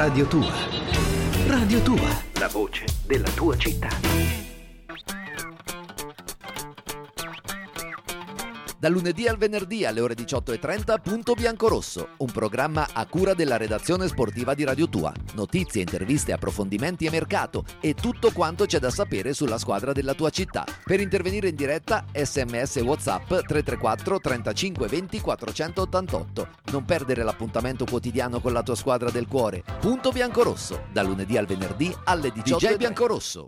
Radio Tua. Radio Tua, la voce della tua città. Dal lunedì al venerdì alle ore 18:30, Punto Biancorosso, un programma a cura della redazione sportiva di Radio Tua. Notizie, interviste, approfondimenti e mercato e tutto quanto c'è da sapere sulla squadra della tua città. Per intervenire in diretta, SMS e WhatsApp 334 35 20 488. Non perdere l'appuntamento quotidiano con la tua squadra del cuore. Punto Biancorosso, dal lunedì al venerdì alle 18:00. DJ Biancorosso.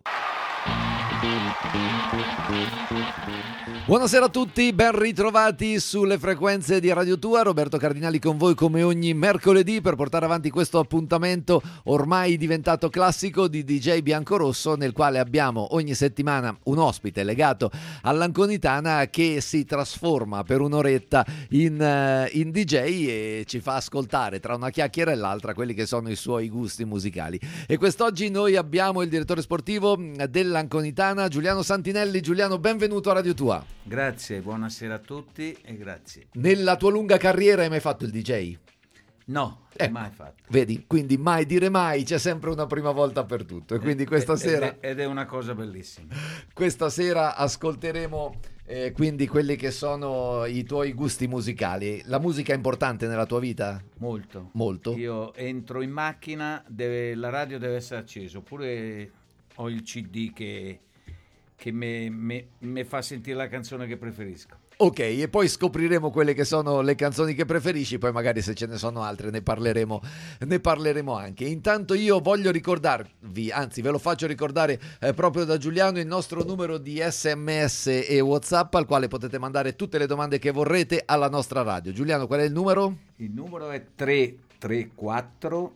Buonasera a tutti, ben ritrovati sulle frequenze di Radio Tua. Roberto Cardinali con voi come ogni mercoledì per portare avanti questo appuntamento ormai diventato classico di DJ Biancorosso, nel quale abbiamo ogni settimana un ospite legato all'Anconitana che si trasforma per un'oretta in DJ e ci fa ascoltare tra una chiacchiera e l'altra quelli che sono i suoi gusti musicali. E quest'oggi noi abbiamo il direttore sportivo dell'Anconitana, Giuliano Santinelli. Giuliano, benvenuto a Radio Tua. Grazie, buonasera a tutti e grazie. Nella tua lunga carriera hai mai fatto il DJ? No, mai fatto. Vedi, quindi mai dire mai, c'è sempre una prima volta per tutto. E quindi questa sera... Ed è una cosa bellissima. Questa sera ascolteremo quindi quelli che sono i tuoi gusti musicali. La musica è importante nella tua vita? Molto. Molto? Io entro in macchina, la radio deve essere accesa, oppure ho il CD che mi fa sentire la canzone che preferisco. Ok, e poi scopriremo quelle che sono le canzoni che preferisci, poi magari se ce ne sono altre ne parleremo anche. Intanto io voglio ricordarvi, anzi ve lo faccio ricordare proprio da Giuliano, il nostro numero di SMS e WhatsApp al quale potete mandare tutte le domande che vorrete alla nostra radio. Giuliano, qual è il numero? Il numero è 334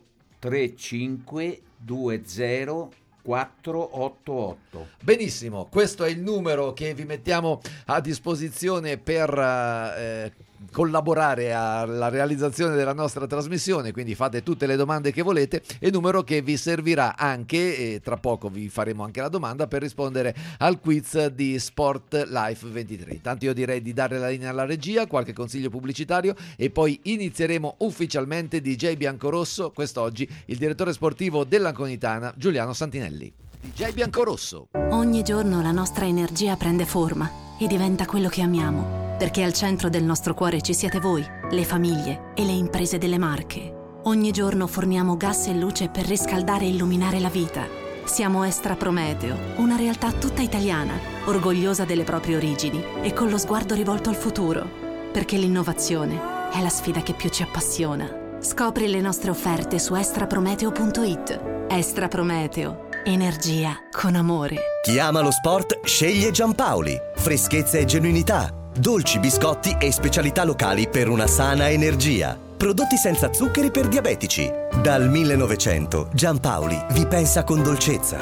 3520 488. Benissimo, questo è il numero che vi mettiamo a disposizione per collaborare alla realizzazione della nostra trasmissione, quindi fate tutte le domande che volete, e numero che vi servirà anche, e tra poco vi faremo anche la domanda, per rispondere al quiz di Sport Life 23. Intanto io direi di dare la linea alla regia, qualche consiglio pubblicitario e poi inizieremo ufficialmente DJ Biancorosso, quest'oggi il direttore sportivo dell'Anconitana, Giuliano Santinelli. DJ Biancorosso. Ogni giorno la nostra energia prende forma e diventa quello che amiamo, perché al centro del nostro cuore ci siete voi, le famiglie e le imprese delle Marche. Ogni giorno forniamo gas e luce per riscaldare e illuminare la vita. Siamo Estra Prometeo, una realtà tutta italiana, orgogliosa delle proprie origini e con lo sguardo rivolto al futuro, perché l'innovazione è la sfida che più ci appassiona. Scopri le nostre offerte su extraprometeo.it. Estra Prometeo. Energia con amore. Chi ama lo sport sceglie Giampaoli. Freschezza e genuinità, dolci, biscotti e specialità locali per una sana energia. Prodotti senza zuccheri per diabetici. Dal 1900 Giampaoli vi pensa con dolcezza.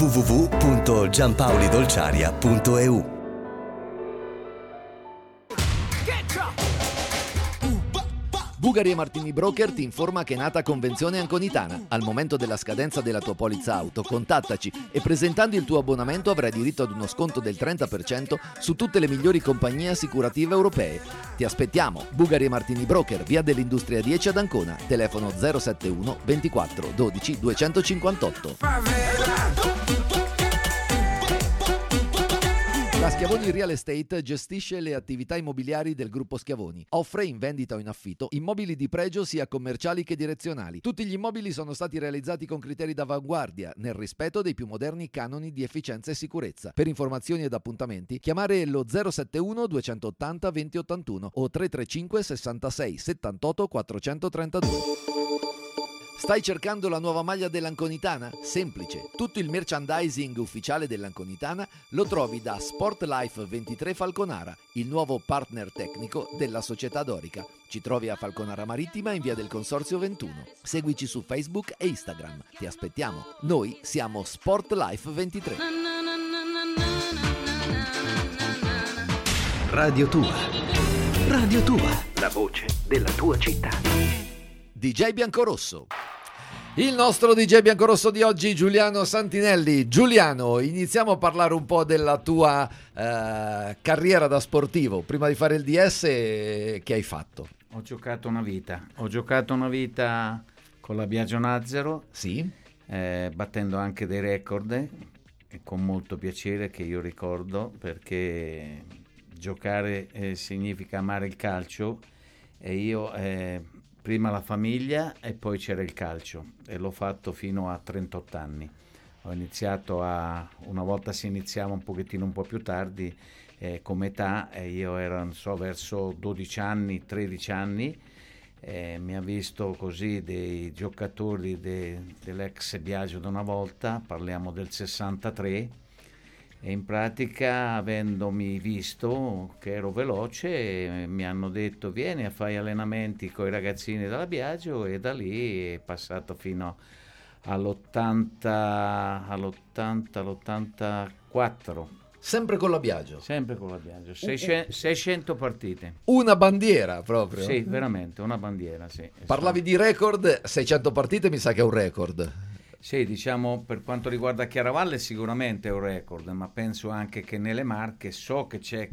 www.giampaolidolciaria.eu. Bugari e Martini Broker ti informa che è nata Convenzione Anconitana. Al momento della scadenza della tua polizza auto, contattaci e presentando il tuo abbonamento avrai diritto ad uno sconto del 30% su tutte le migliori compagnie assicurative europee. Ti aspettiamo. Bugari e Martini Broker, via dell'Industria 10 ad Ancona, telefono 071 24 12 258. La Schiavoni Real Estate gestisce le attività immobiliari del gruppo Schiavoni. Offre in vendita o in affitto immobili di pregio sia commerciali che direzionali. Tutti gli immobili sono stati realizzati con criteri d'avanguardia, nel rispetto dei più moderni canoni di efficienza e sicurezza. Per informazioni ed appuntamenti chiamare lo 071 280 2081 o 335 66 78 432. Stai cercando la nuova maglia dell'Anconitana? Semplice. Tutto il merchandising ufficiale dell'Anconitana lo trovi da Sport Life 23 Falconara, il nuovo partner tecnico della società dorica. Ci trovi a Falconara Marittima in via del Consorzio 21. Seguici su Facebook e Instagram. Ti aspettiamo. Noi siamo Sport Life 23. Radio Tua. Radio Tua, la voce della tua città. DJ Biancorosso. Il nostro DJ Biancorosso di oggi, Giuliano Santinelli. Giuliano, iniziamo a parlare un po' della tua carriera da sportivo. Prima di fare il DS, che hai fatto? Ho giocato una vita con la Biagio Nazaro, Sì. battendo anche dei record, e con molto piacere, che io ricordo, perché giocare significa amare il calcio, e io prima la famiglia e poi c'era il calcio, e l'ho fatto fino a 38 anni. Ho iniziato una volta si iniziava un pochettino un po' più tardi come età, e io ero, non so, verso 12 anni, 13 anni, mi ha visto così dei giocatori dell'ex Biagio da una volta, parliamo del 63, e in pratica, avendomi visto che ero veloce, mi hanno detto vieni a fare allenamenti con i ragazzini della Biagio, e da lì è passato fino all'84. Sempre con la Biagio. Sempre con la Biagio, 600 partite. Una bandiera proprio. Sì, veramente, una bandiera, sì. Parlavi di record, 600 partite mi sa che è un record. Sì, diciamo, per quanto riguarda Chiaravalle sicuramente è un record, ma penso anche che nelle Marche so che c'è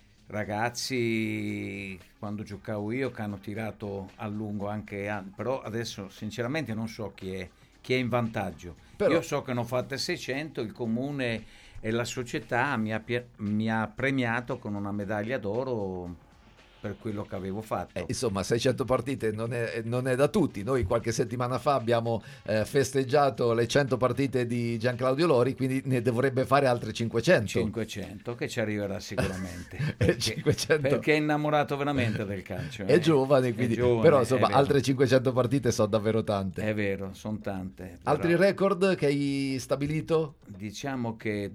ragazzi, quando giocavo io, che hanno tirato a lungo anche, però adesso sinceramente non so chi è in vantaggio. Però io so che ne ho fatte 600, il comune e la società mi ha premiato con una medaglia d'oro per quello che avevo fatto. Insomma, 600 partite non è da tutti. Noi qualche settimana fa abbiamo festeggiato le 100 partite di Gianclaudio Lori, quindi ne dovrebbe fare altre 500. 500, che ci arriverà sicuramente. 500. Perché è innamorato veramente del calcio. È giovane, quindi. Però insomma, altre 500 partite sono davvero tante. È vero, sono tante. Altri record che hai stabilito? Diciamo che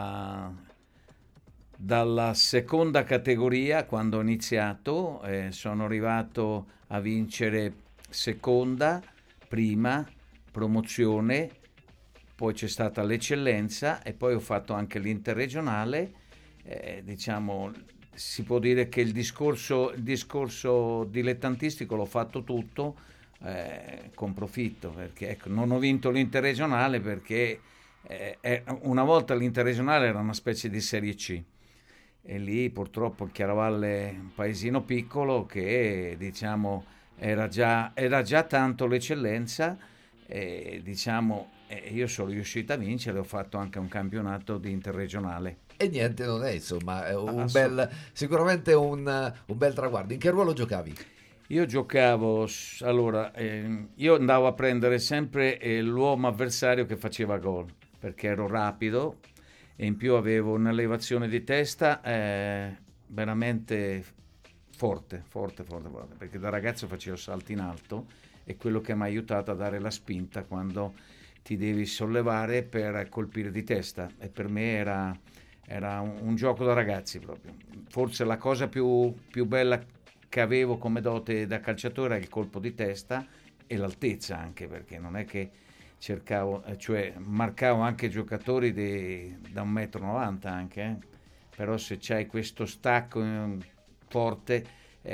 dalla seconda categoria, quando ho iniziato, sono arrivato a vincere seconda, prima, promozione, poi c'è stata l'eccellenza, e poi ho fatto anche l'interregionale. Diciamo, si può dire che il discorso dilettantistico l'ho fatto tutto con profitto, perché ecco, non ho vinto l'interregionale perché una volta l'interregionale era una specie di Serie C, e lì purtroppo il Chiaravalle è un paesino piccolo che, diciamo, era già tanto l'eccellenza, e diciamo io sono riuscito a vincere, ho fatto anche un campionato di interregionale. E niente, non è, insomma, è sicuramente un bel traguardo. In che ruolo giocavi? Io giocavo, allora, io andavo a prendere sempre l'uomo avversario che faceva gol, perché ero rapido, e in più avevo un'elevazione di testa veramente forte, perché da ragazzo facevo salti in alto, e quello che mi ha aiutato a dare la spinta quando ti devi sollevare per colpire di testa, e per me era un gioco da ragazzi proprio. Forse la cosa più bella che avevo come dote da calciatore è il colpo di testa e l'altezza, anche perché non è che cercavo, cioè marcavo anche giocatori da 1,90 m anche, però se c'hai questo stacco forte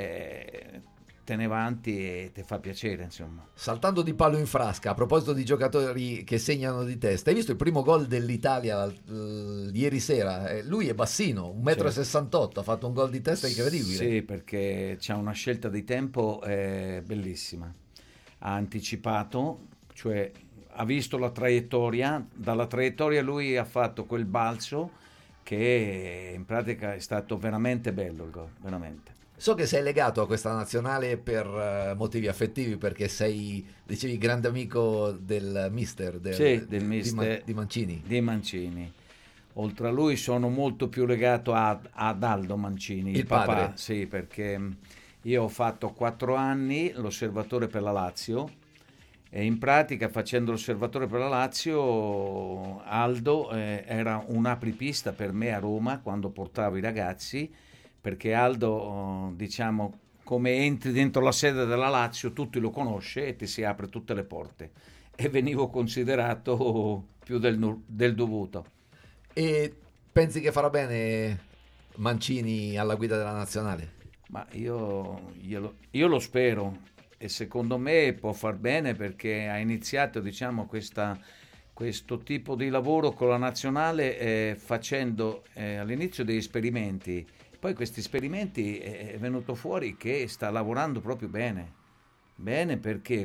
te ne vanti e ti fa piacere, insomma. Saltando di palo in frasca, a proposito di giocatori che segnano di testa, hai visto il primo gol dell'Italia ieri sera? Lui è bassino, 1,68 m, ha fatto un gol di testa incredibile. Sì, perché c'ha una scelta di tempo bellissima. Ha anticipato, cioè ha visto la traiettoria, dalla traiettoria lui ha fatto quel balzo che in pratica è stato veramente bello il gol, veramente. So che sei legato a questa nazionale per motivi affettivi, perché sei, dicevi, grande amico del mister, del mister di Mancini. Di Mancini. Oltre a lui sono molto più legato ad Aldo Mancini, il papà. Padre. Sì, perché io ho fatto 4 anni l'osservatore per la Lazio, e in pratica, facendo l'osservatore per la Lazio, Aldo era un apripista per me a Roma quando portavo i ragazzi, perché Aldo, diciamo, come entri dentro la sede della Lazio, tutti lo conosce e ti si apre tutte le porte, e venivo considerato più del dovuto. E pensi che farà bene Mancini alla guida della nazionale? Ma io lo spero, e secondo me può far bene, perché ha iniziato, diciamo, questo tipo di lavoro con la nazionale facendo all'inizio degli esperimenti. Poi questi esperimenti è venuto fuori che sta lavorando proprio bene perché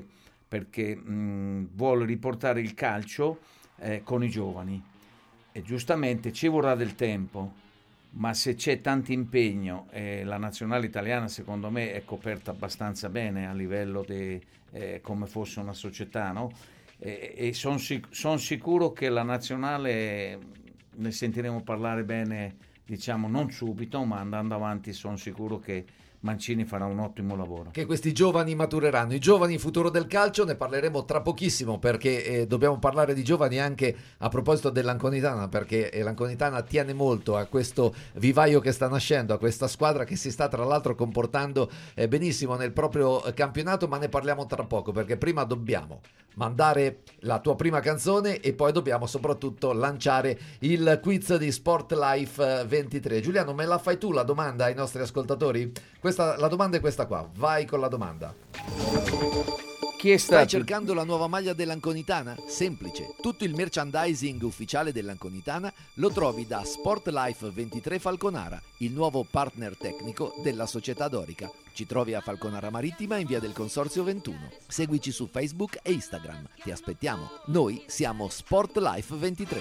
perché vuole riportare il calcio con i giovani, e giustamente ci vorrà del tempo, ma se c'è tanto impegno, la nazionale italiana secondo me è coperta abbastanza bene a livello di come fosse una società, no? E sono sicuro che la nazionale ne sentiremo parlare bene, diciamo non subito, ma andando avanti sono sicuro che Mancini farà un ottimo lavoro. Che questi giovani matureranno, i giovani futuro del calcio, ne parleremo tra pochissimo, perché dobbiamo parlare di giovani anche a proposito dell'Anconitana, perché l'Anconitana tiene molto a questo vivaio che sta nascendo, a questa squadra che si sta tra l'altro comportando benissimo nel proprio campionato, ma ne parliamo tra poco, perché prima dobbiamo mandare la tua prima canzone e poi dobbiamo soprattutto lanciare il quiz di Sport Life 23. Giuliano, me la fai tu la domanda ai nostri ascoltatori? La domanda è questa qua, vai con la domanda. Chi è stato? Stai cercando la nuova maglia dell'Anconitana? Semplice, tutto il merchandising ufficiale dell'Anconitana lo trovi da Sport Life 23 Falconara, il nuovo partner tecnico della società dorica. Ci trovi a Falconara Marittima in via del Consorzio 21. Seguici su Facebook e Instagram. Ti aspettiamo. Noi siamo Sport Life 23.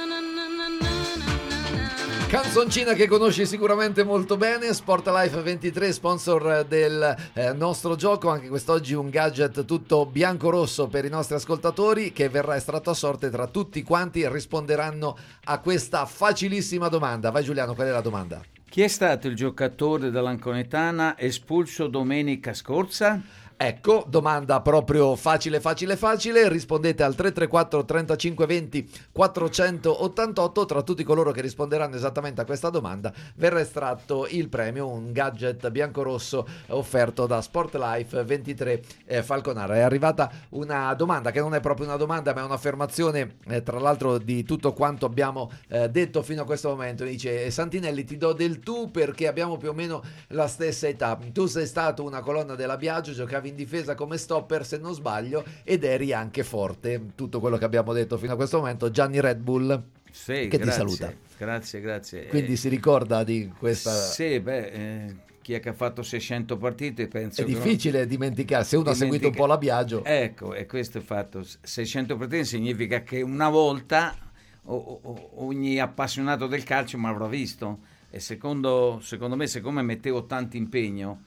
Canzoncina che conosci sicuramente molto bene, Sport Life 23, sponsor del nostro gioco. Anche quest'oggi un gadget tutto bianco-rosso per i nostri ascoltatori, che verrà estratto a sorte tra tutti quanti risponderanno a questa facilissima domanda. Vai Giuliano, qual è la domanda? Chi è stato il giocatore dell'Anconitana espulso domenica scorsa? Ecco, domanda proprio facile, rispondete al 334 35 20 488, tra tutti coloro che risponderanno esattamente a questa domanda verrà estratto il premio, un gadget biancorosso offerto da Sport Life 23 Falconara. È arrivata una domanda che non è proprio una domanda, ma è un'affermazione tra l'altro di tutto quanto abbiamo detto fino a questo momento. Dice: Santinelli, ti do del tu perché abbiamo più o meno la stessa età, tu sei stato una colonna della Biagio, giocavi in difesa come stopper se non sbaglio ed eri anche forte. Tutto quello che abbiamo detto fino a questo momento. Gianni Red Bull, sì, che grazie, ti saluta. Grazie. Quindi si ricorda di questa... Sì, chi è che ha fatto 600 partite, penso è difficile dimenticarsi, se uno ha seguito un po' la Biagio. Ecco, e questo è fatto. 600 partite significa che una volta ogni appassionato del calcio mi avrà visto, e secondo me, siccome mettevo tanto impegno,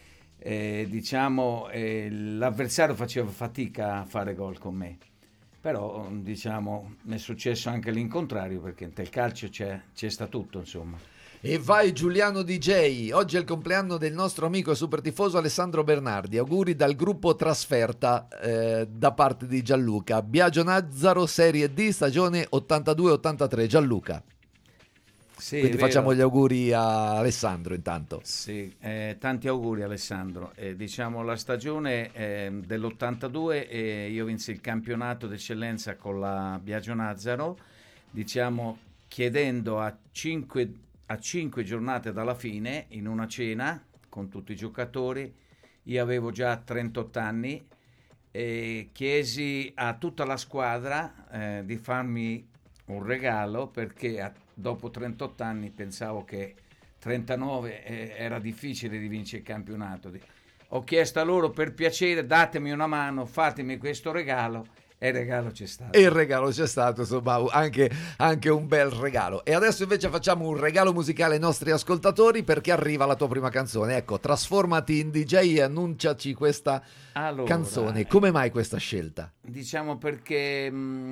l'avversario faceva fatica a fare gol con me, però diciamo mi è successo anche l'incontrario, perché nel calcio c'è sta tutto, insomma. E vai Giuliano DJ, oggi è il compleanno del nostro amico e super tifoso Alessandro Bernardi, auguri dal gruppo Trasferta da parte di Gianluca. Biagio Nazzaro, Serie D, stagione 82-83, Gianluca. Sì, quindi facciamo gli auguri a Alessandro intanto. Sì, tanti auguri Alessandro. Diciamo la stagione dell'82 io vinsi il campionato d'eccellenza con la Biagio Nazzaro, diciamo chiedendo a 5 giornate dalla fine, in una cena con tutti i giocatori, io avevo già 38 anni, e chiesi a tutta la squadra di farmi un regalo, perché dopo 38 anni pensavo che 39 era difficile di vincere il campionato. Ho chiesto a loro: per piacere datemi una mano, fatemi questo regalo, e il regalo c'è stato. E il regalo c'è stato, insomma, anche un bel regalo. E adesso invece facciamo un regalo musicale ai nostri ascoltatori, perché arriva la tua prima canzone. Ecco, trasformati in DJ e annunciaci questa canzone. Come mai questa scelta? Diciamo perché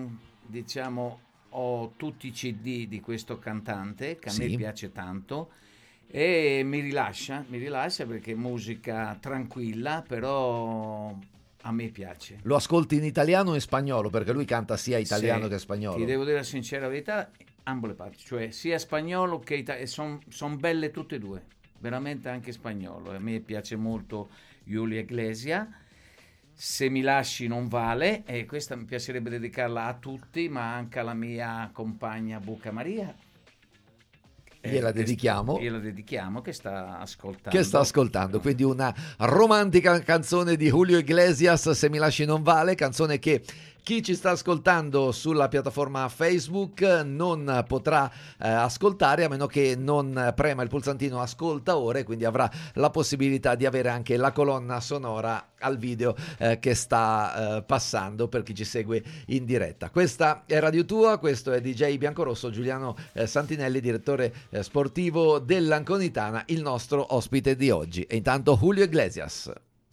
ho tutti i CD di questo cantante che a me piace tanto, e mi rilascia perché è musica tranquilla, però a me piace. Lo ascolti in italiano o in spagnolo? Perché lui canta sia italiano che spagnolo. Ti devo dire la sincera verità, ambo le parti, cioè sia spagnolo che italiano, sono belle tutte e due, veramente anche spagnolo. A me piace molto Julio Iglesias. Se mi lasci non vale, e questa mi piacerebbe dedicarla a tutti, ma anche alla mia compagna Buca Maria, gliela dedichiamo. Gliela dedichiamo, che sta ascoltando. Che sta ascoltando, quindi una romantica canzone di Julio Iglesias, Se mi lasci non vale, canzone che chi ci sta ascoltando sulla piattaforma Facebook non potrà ascoltare a meno che non prema il pulsantino ascolta ora, e quindi avrà la possibilità di avere anche la colonna sonora al video che sta passando per chi ci segue in diretta. Questa è Radio Tua, questo è DJ Biancorosso, Giuliano Santinelli, direttore sportivo dell'Anconitana, il nostro ospite di oggi. E intanto Julio Iglesias.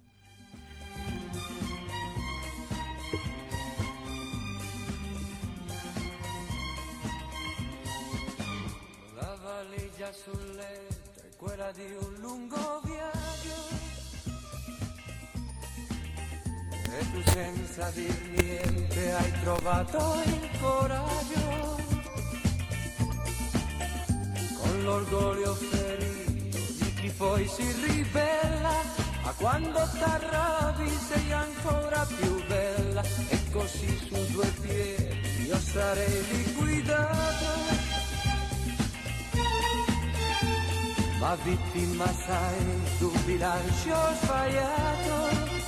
Sul letto è quella di un lungo viaggio e tu senza dir niente hai trovato il coraggio, con l'orgoglio ferito di chi poi si ribella, ma quando t'arrabbi sei ancora più bella, e così su due piedi io sarei liquidato, ma vittima sai d'un bilancio sbagliato.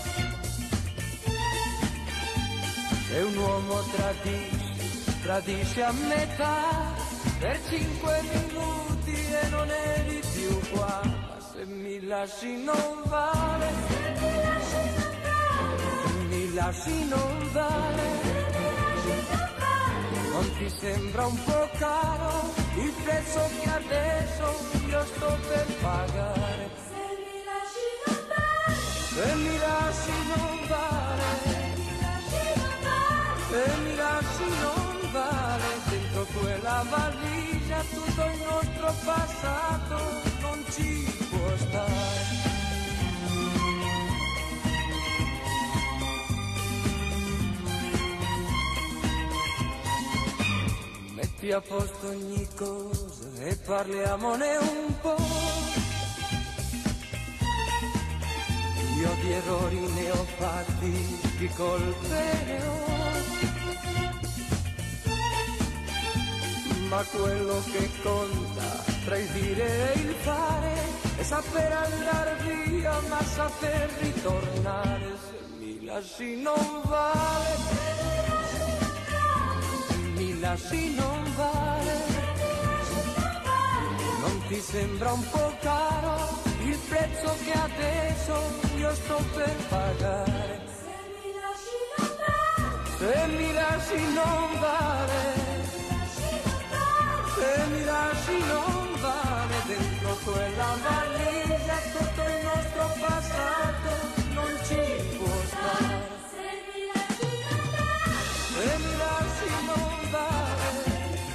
Se un uomo tradisce a metà per 5 minuti e non eri più qua, ma se mi lasci non vale, se mi lasci non vale, non ti sembra un po' caro il prezzo che adesso io sto per pagare? Se mi lasci non vale, se mi lasci non vale, se mi lasci non vale, dentro quella valigia tutto il nostro passato non ci può stare. Metti a posto ogni cosa e parliamone un po'. Io di errori ne ho fatti, di colpe ne ho, ma quello che conta tra il dire e il fare è saper andare via ma saper ritornare. Se mi lasci non vale, se mi lasci non vale, non ti sembra un po' caro il prezzo che adesso io sto per pagare? Se mi lasci non vale, se mi lasci non vale, dentro quella valigia tutto il nostro passato non ci può stare. Se mi lasci non vale,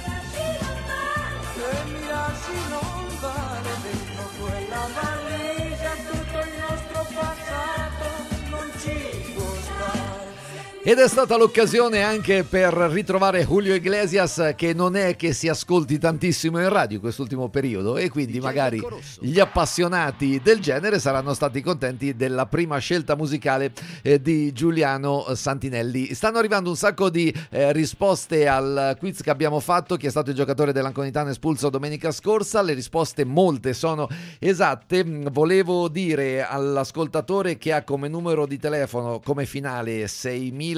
se mi lasci non vale, dentro quella valigia tutto il nostro passato non ci può stare. Ed è stata l'occasione anche per ritrovare Julio Iglesias, che non è che si ascolti tantissimo in radio quest'ultimo periodo, e quindi magari gli appassionati del genere saranno stati contenti della prima scelta musicale di Giuliano Santinelli. Stanno arrivando un sacco di risposte al quiz che abbiamo fatto: chi è stato il giocatore dell'Anconitana espulso domenica scorsa. Le risposte molte sono esatte. Volevo dire all'ascoltatore che ha come numero di telefono come finale 6600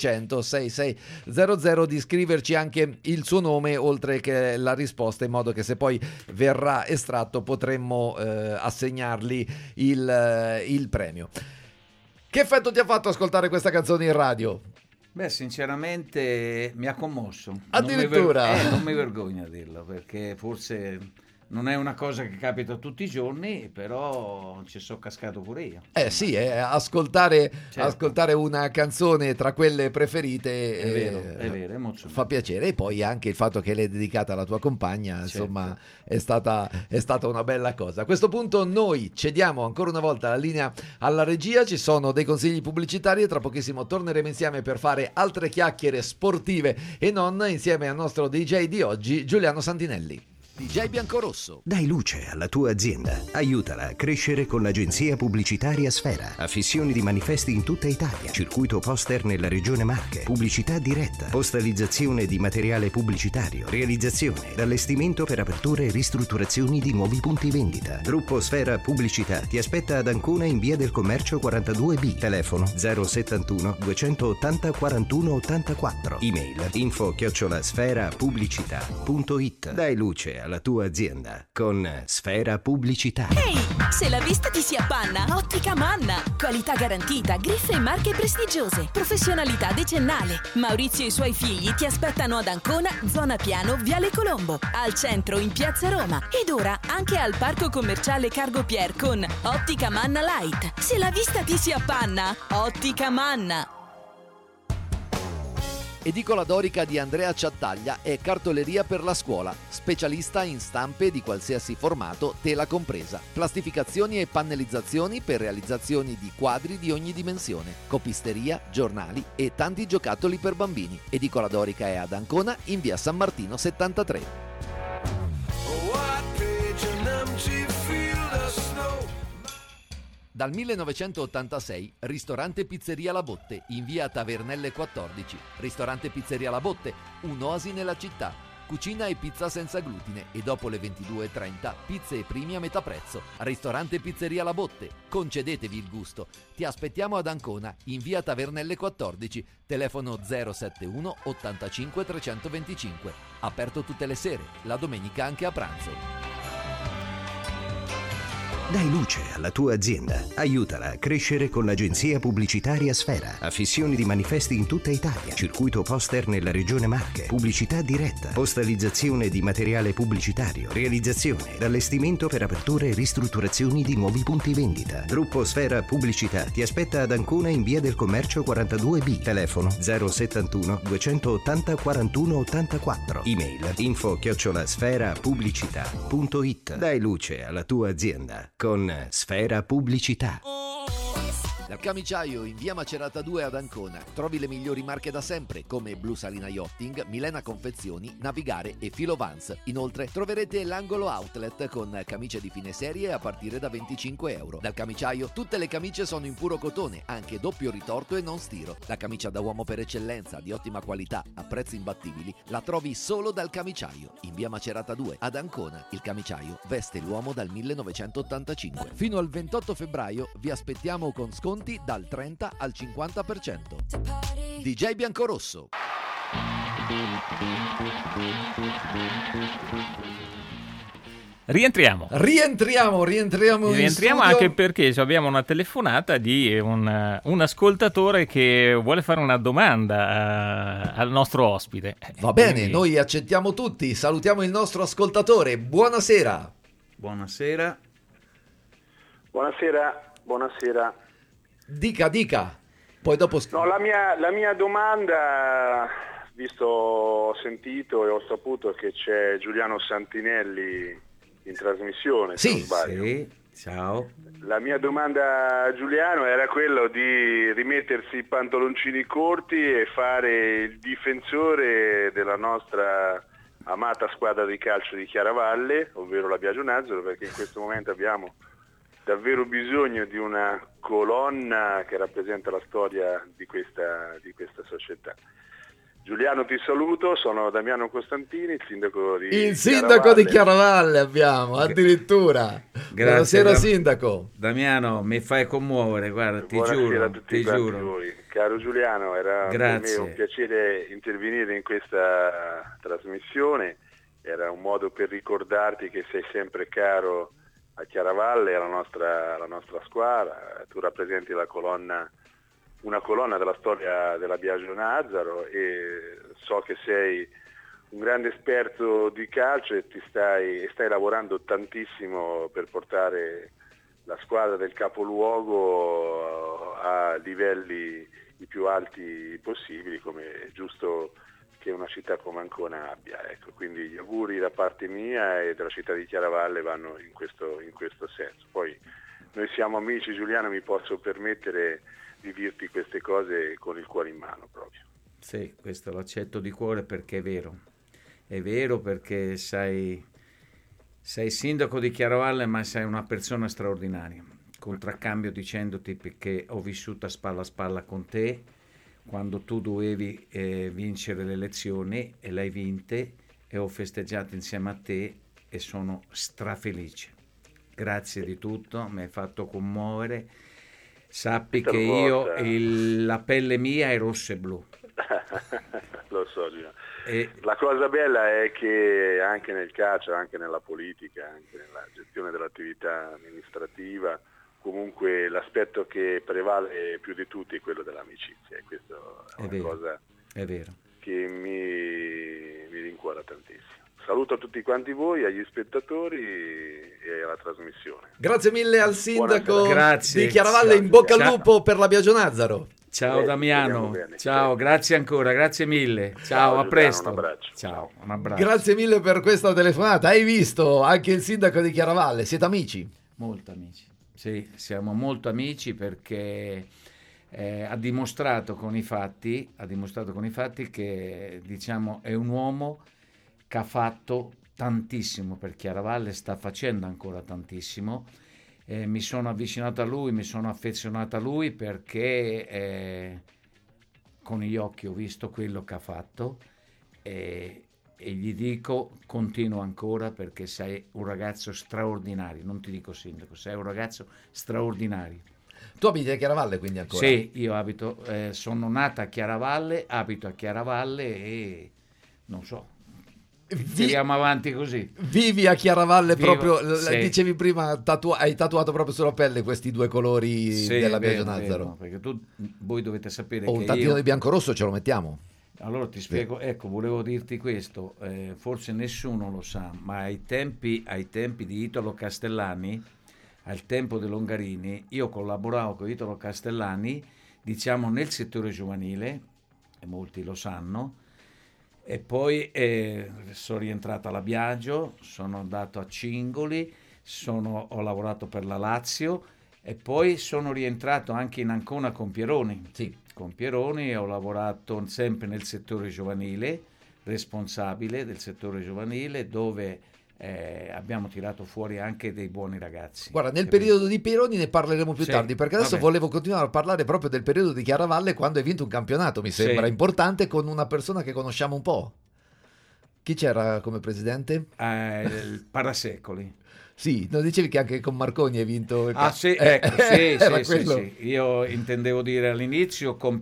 6600 di scriverci anche il suo nome oltre che la risposta, in modo che se poi verrà estratto potremmo assegnargli il premio. Che effetto ti ha fatto ascoltare questa canzone in radio? Beh, sinceramente mi ha commosso. Addirittura? Non mi vergogno a dirlo, perché forse non è una cosa che capita tutti i giorni, però ci sono cascato pure io. Sì, ascoltare una canzone tra quelle preferite è vero, emozionante. Fa piacere. E poi anche il fatto che l'hai dedicata alla tua compagna, insomma, è stata una bella cosa. A questo punto noi cediamo ancora una volta la linea alla regia, ci sono dei consigli pubblicitari e tra pochissimo torneremo insieme per fare altre chiacchiere sportive e non, insieme al nostro DJ di oggi, Giuliano Santinelli. DJ Biancorosso. Dai luce alla tua azienda. Aiutala a crescere con l'agenzia pubblicitaria Sfera. Affissioni di manifesti in tutta Italia. Circuito poster nella regione Marche. Pubblicità diretta. Postalizzazione di materiale pubblicitario. Realizzazione ed allestimento per aperture e ristrutturazioni di nuovi punti vendita. Gruppo Sfera Pubblicità ti aspetta ad Ancona in via del Commercio 42B. Telefono 071 280 41 84. Email info@sferapubblicità.it. Dai luce alla tua azienda con Sfera Pubblicità. Ehi, se la vista ti si appanna, Ottica Manna. Qualità garantita, griffe e marche prestigiose, professionalità decennale. Maurizio e i suoi figli ti aspettano ad Ancona, zona Piano, Viale Colombo, al centro in Piazza Roma ed ora anche al parco commerciale Cargo Pier con Ottica Manna Light. Se la vista ti si appanna, Ottica Manna. Edicola Dorica di Andrea Ciattaglia è cartoleria per la scuola, specialista in stampe di qualsiasi formato, tela compresa, plastificazioni e pannellizzazioni per realizzazioni di quadri di ogni dimensione, copisteria, giornali e tanti giocattoli per bambini. Edicola Dorica è ad Ancona in via San Martino 73. Dal 1986, ristorante Pizzeria La Botte, in via Tavernelle 14. Ristorante Pizzeria La Botte, un'oasi nella città. Cucina e pizza senza glutine e dopo le 22:30 pizze e primi a metà prezzo. Ristorante Pizzeria La Botte, concedetevi il gusto. Ti aspettiamo ad Ancona, in via Tavernelle 14, telefono 071 85 325. Aperto tutte le sere, la domenica anche a pranzo. Dai luce alla tua azienda. Aiutala a crescere con l'agenzia pubblicitaria Sfera. Affissioni di manifesti in tutta Italia. Circuito poster nella regione Marche. Pubblicità diretta. Postalizzazione di materiale pubblicitario. Realizzazione ed allestimento per aperture e ristrutturazioni di nuovi punti vendita. Gruppo Sfera Pubblicità ti aspetta ad Ancona in via del Commercio 42B. Telefono 071 280 41 84. Email info@sferapubblicità.it. Dai luce alla tua azienda con Sfera Pubblicità. Dal camiciaio in via Macerata 2 ad Ancona trovi le migliori marche da sempre come Blu Salina Yachting, Milena Confezioni, Navigare e Filo Vans. Inoltre troverete l'angolo outlet con camicie di fine serie a partire da €25. Dal camiciaio tutte le camicie sono in puro cotone, anche doppio ritorto e non stiro. La camicia da uomo per eccellenza, di ottima qualità, a prezzi imbattibili, la trovi solo dal camiciaio in via Macerata 2 ad Ancona. Il camiciaio veste l'uomo dal 1985. Fino al 28 febbraio vi aspettiamo con sconti dal 30 al 50%. DJ Biancorosso. Rientriamo in studio. Anche perché abbiamo una telefonata di un ascoltatore che vuole fare una domanda al nostro ospite. Va bene, noi accettiamo tutti. Salutiamo il nostro ascoltatore. Buonasera. Buonasera. Buonasera. Dica. Poi dopo... No, la mia domanda, ho sentito e ho saputo che c'è Giuliano Santinelli in trasmissione, se non sbaglio. Sì, ciao. La mia domanda a Giuliano era quello di rimettersi i pantaloncini corti e fare il difensore della nostra amata squadra di calcio di Chiaravalle, ovvero la Biagio Nazaro, perché in questo momento abbiamo davvero bisogno di una colonna che rappresenta la storia di questa società. Giuliano, ti saluto, sono Damiano Costantini, il sindaco di Chiaravalle abbiamo, addirittura. Grazie. Buonasera sindaco. Damiano, mi fai commuovere, guarda, Buonasera a tutti ti giuro. voi. Caro Giuliano, era per me un piacere intervenire in questa trasmissione, era un modo per ricordarti che sei sempre caro a Chiaravalle, alla nostra squadra. Tu rappresenti una colonna della storia della Biagio Nazaro e so che sei un grande esperto di calcio e stai lavorando tantissimo per portare la squadra del capoluogo a livelli i più alti possibili, come è giusto che una città come Ancona abbia. Ecco, quindi gli auguri da parte mia e della città di Chiaravalle vanno in questo senso. Poi noi siamo amici, Giuliano, mi posso permettere di dirti queste cose con il cuore in mano proprio. Sì, questo lo accetto di cuore perché è vero perché sai, Sei sindaco di Chiaravalle, ma sei una persona straordinaria. Contraccambio dicendoti perché ho vissuto a spalla con te quando tu dovevi vincere le elezioni e l'hai vinte, e ho festeggiato insieme a te e sono strafelice. Grazie di tutto, mi hai fatto commuovere. Sappi che io, la pelle mia è rossa e blu. Lo so, Gino. La cosa bella è che anche nel calcio, anche nella politica, anche nella gestione dell'attività amministrativa, comunque l'aspetto che prevale più di tutti è quello dell'amicizia, e questo è una cosa che mi rincuora tantissimo. Saluto a tutti quanti voi, agli spettatori e alla trasmissione. Grazie mille al sindaco di Chiaravalle, in bocca al lupo per la Biagio Nazaro. Ciao Damiano, ciao, grazie ancora, grazie mille. Ciao, a presto. Un abbraccio. Ciao, un abbraccio. Grazie mille per questa telefonata. Hai visto anche il sindaco di Chiaravalle? Siete amici? Molto amici. Sì, siamo molto amici perché ha dimostrato con i fatti che, diciamo, è un uomo che ha fatto tantissimo per Chiaravalle, sta facendo ancora tantissimo. Mi sono avvicinato a lui, mi sono affezionato a lui perché con gli occhi ho visto quello che ha fatto e gli dico continua ancora, perché sei un ragazzo straordinario, non ti dico sindaco, sei un ragazzo straordinario. Tu abiti a Chiaravalle quindi ancora? Sì, io abito, sono nata a Chiaravalle, abito a Chiaravalle e non so, tiriamo avanti così. Vivi a Chiaravalle. Proprio, sì. Dicevi prima, hai tatuato proprio sulla pelle questi due colori della Biagio Nazaro. Perché voi dovete sapere che un tantino di bianco-rosso ce lo mettiamo. Allora ti spiego, ecco, volevo dirti questo, forse nessuno lo sa, ma ai tempi di Italo Castellani, al tempo dell'Ongarini, io collaboravo con Italo Castellani, diciamo, nel settore giovanile, e molti lo sanno, e poi sono rientrato alla Biagio, sono andato a Cingoli, ho lavorato per la Lazio e poi sono rientrato anche in Ancona con Pieroni. Sì. Con Pieroni ho lavorato sempre nel settore giovanile, responsabile del settore giovanile, dove abbiamo tirato fuori anche dei buoni ragazzi. Guarda, nel periodo di Pieroni ne parleremo più tardi, perché adesso volevo continuare a parlare proprio del periodo di Chiaravalle, quando hai vinto un campionato, mi sembra importante, con una persona che conosciamo un po'. Chi c'era come presidente? Il Parasecoli. Sì, non dicevi che anche con Marconi hai vinto il sì, ecco, sì. Io intendevo dire all'inizio con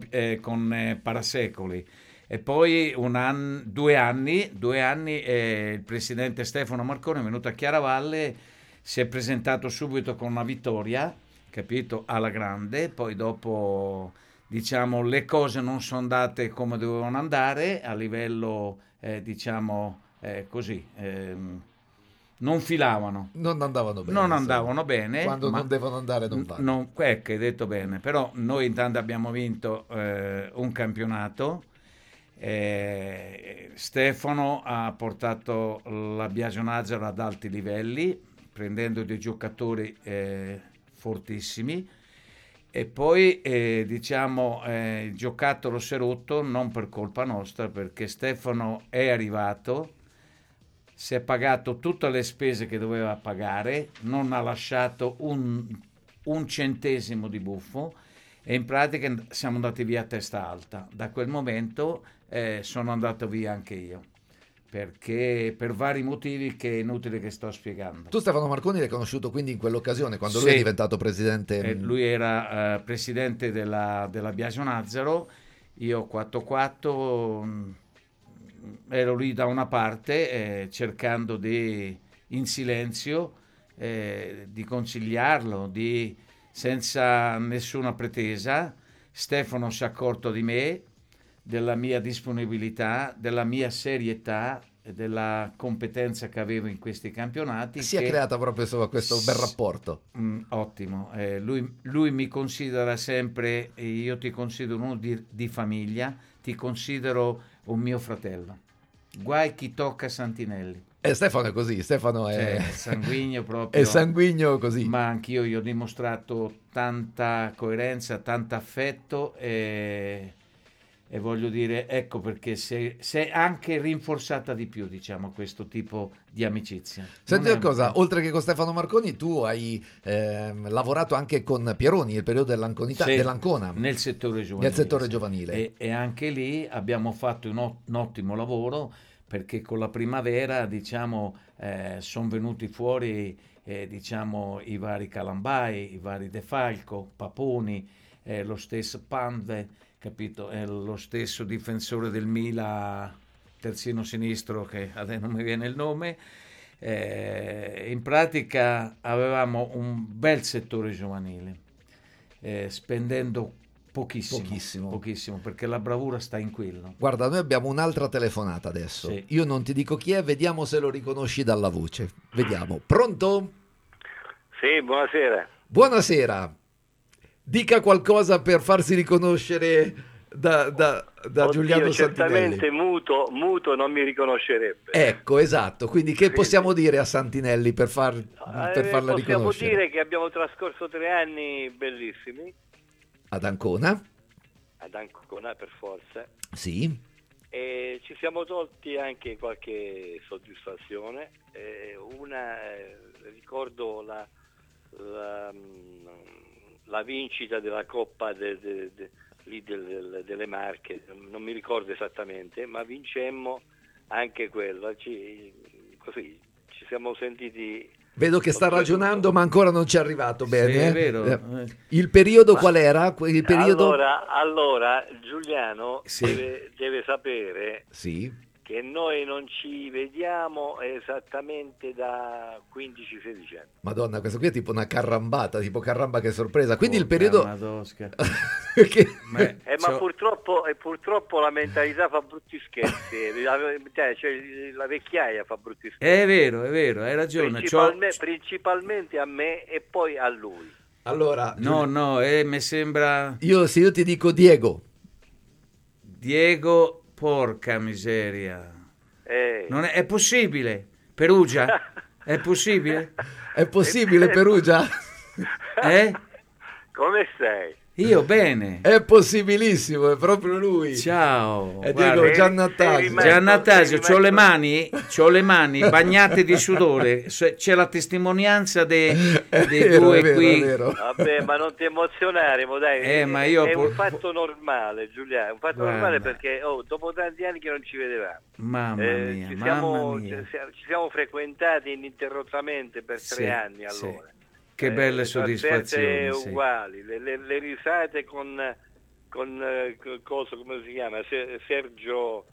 Parasecoli. E poi 2 anni il presidente Stefano Marconi è venuto a Chiaravalle, si è presentato subito con una vittoria, capito, alla grande. Poi dopo, diciamo, le cose non sono andate come dovevano andare a livello, diciamo, così, non filavano. Non andavano bene. Quando non devono andare non vanno. Ecco, hai detto bene. Però noi intanto abbiamo vinto un campionato. Stefano ha portato la Biagio Nazaro ad alti livelli, prendendo dei giocatori fortissimi, e poi diciamo il giocattolo si è rotto non per colpa nostra, perché Stefano è arrivato, si è pagato tutte le spese che doveva pagare, non ha lasciato un centesimo di buffo, e in pratica siamo andati via a testa alta. Da quel momento sono andato via anche io, perché per vari motivi che è inutile che sto spiegando. Tu Stefano Marconi l'hai conosciuto quindi in quell'occasione, quando lui è diventato presidente? Lui era presidente della Biagio Nazaro, io 4-4 ero lì da una parte cercando in silenzio di consigliarlo, senza nessuna pretesa. Stefano si è accorto di me, della mia disponibilità, della mia serietà e della competenza che avevo in questi campionati. Si è creata proprio questo bel rapporto. Ottimo. Lui mi considera sempre, io ti considero uno di famiglia, ti considero un mio fratello. Guai chi tocca Santinelli. E Stefano è così, Stefano è sanguigno proprio. È sanguigno così. Ma anch'io gli ho dimostrato tanta coerenza, tanto affetto, e e voglio dire, ecco perché si è anche rinforzata di più, diciamo, questo tipo di amicizia. Senti una cosa, oltre che con Stefano Marconi, tu hai lavorato anche con Pieroni nel periodo dell'Ancona. Nel settore giovanile. Nel settore giovanile. E anche lì abbiamo fatto un ottimo lavoro, perché con la primavera, diciamo, sono venuti fuori, diciamo, i vari Calambai, i vari De Falco, Paponi, lo stesso Panve, capito? Lo stesso difensore del Milan, terzino sinistro, che adesso non mi viene il nome. In pratica avevamo un bel settore giovanile, spendendo pochissimo, perché la bravura sta in quello. Guarda, noi abbiamo un'altra telefonata adesso. Sì. Io non ti dico chi è, vediamo se lo riconosci dalla voce. Vediamo. Pronto? Sì, buonasera. Buonasera. Dica qualcosa per farsi riconoscere da Giuliano Santinelli. Certamente muto non mi riconoscerebbe. Ecco, esatto. Quindi che possiamo dire a Santinelli per farla riconoscere? Possiamo dire che abbiamo trascorso 3 anni bellissimi. Ad Ancona? Ad Ancona, per forza. Sì. E ci siamo tolti anche qualche soddisfazione. Ricordo la vincita della Coppa delle Marche, non mi ricordo esattamente, ma vincemmo anche quella. Così ci siamo sentiti. Vedo che sta ragionando, ma ancora non ci è arrivato bene. Sì, è vero. Il periodo qual era? Il periodo... Allora Giuliano sì. deve sapere sì. che noi non ci vediamo esattamente da 15-16 anni. Madonna, questa qui è tipo una carrambata, tipo caramba che sorpresa. Quindi il periodo... Ma purtroppo la mentalità fa brutti scherzi, la vecchiaia fa brutti scherzi. È vero, hai ragione. Principalmente a me e poi a lui. Allora, no, mi sembra... Se io ti dico Diego, porca miseria. Non è possibile? Perugia? È possibile? È possibile Perugia? Come sei? Io bene. È possibilissimo, è proprio lui. Ciao. È Diego Giannattasio, c'ho le mani bagnate di sudore. C'è la testimonianza dei due qui. Vabbè, ma non ti emozionare, dai. Ma io è un fatto normale, Giuliano, è un fatto normale perché dopo tanti anni che non ci vedevamo. Mamma mia. Ci siamo frequentati ininterrottamente per 3 anni allora. Sì. Che belle soddisfazioni. Uguali, le risate con cosa, come si chiama? Sergio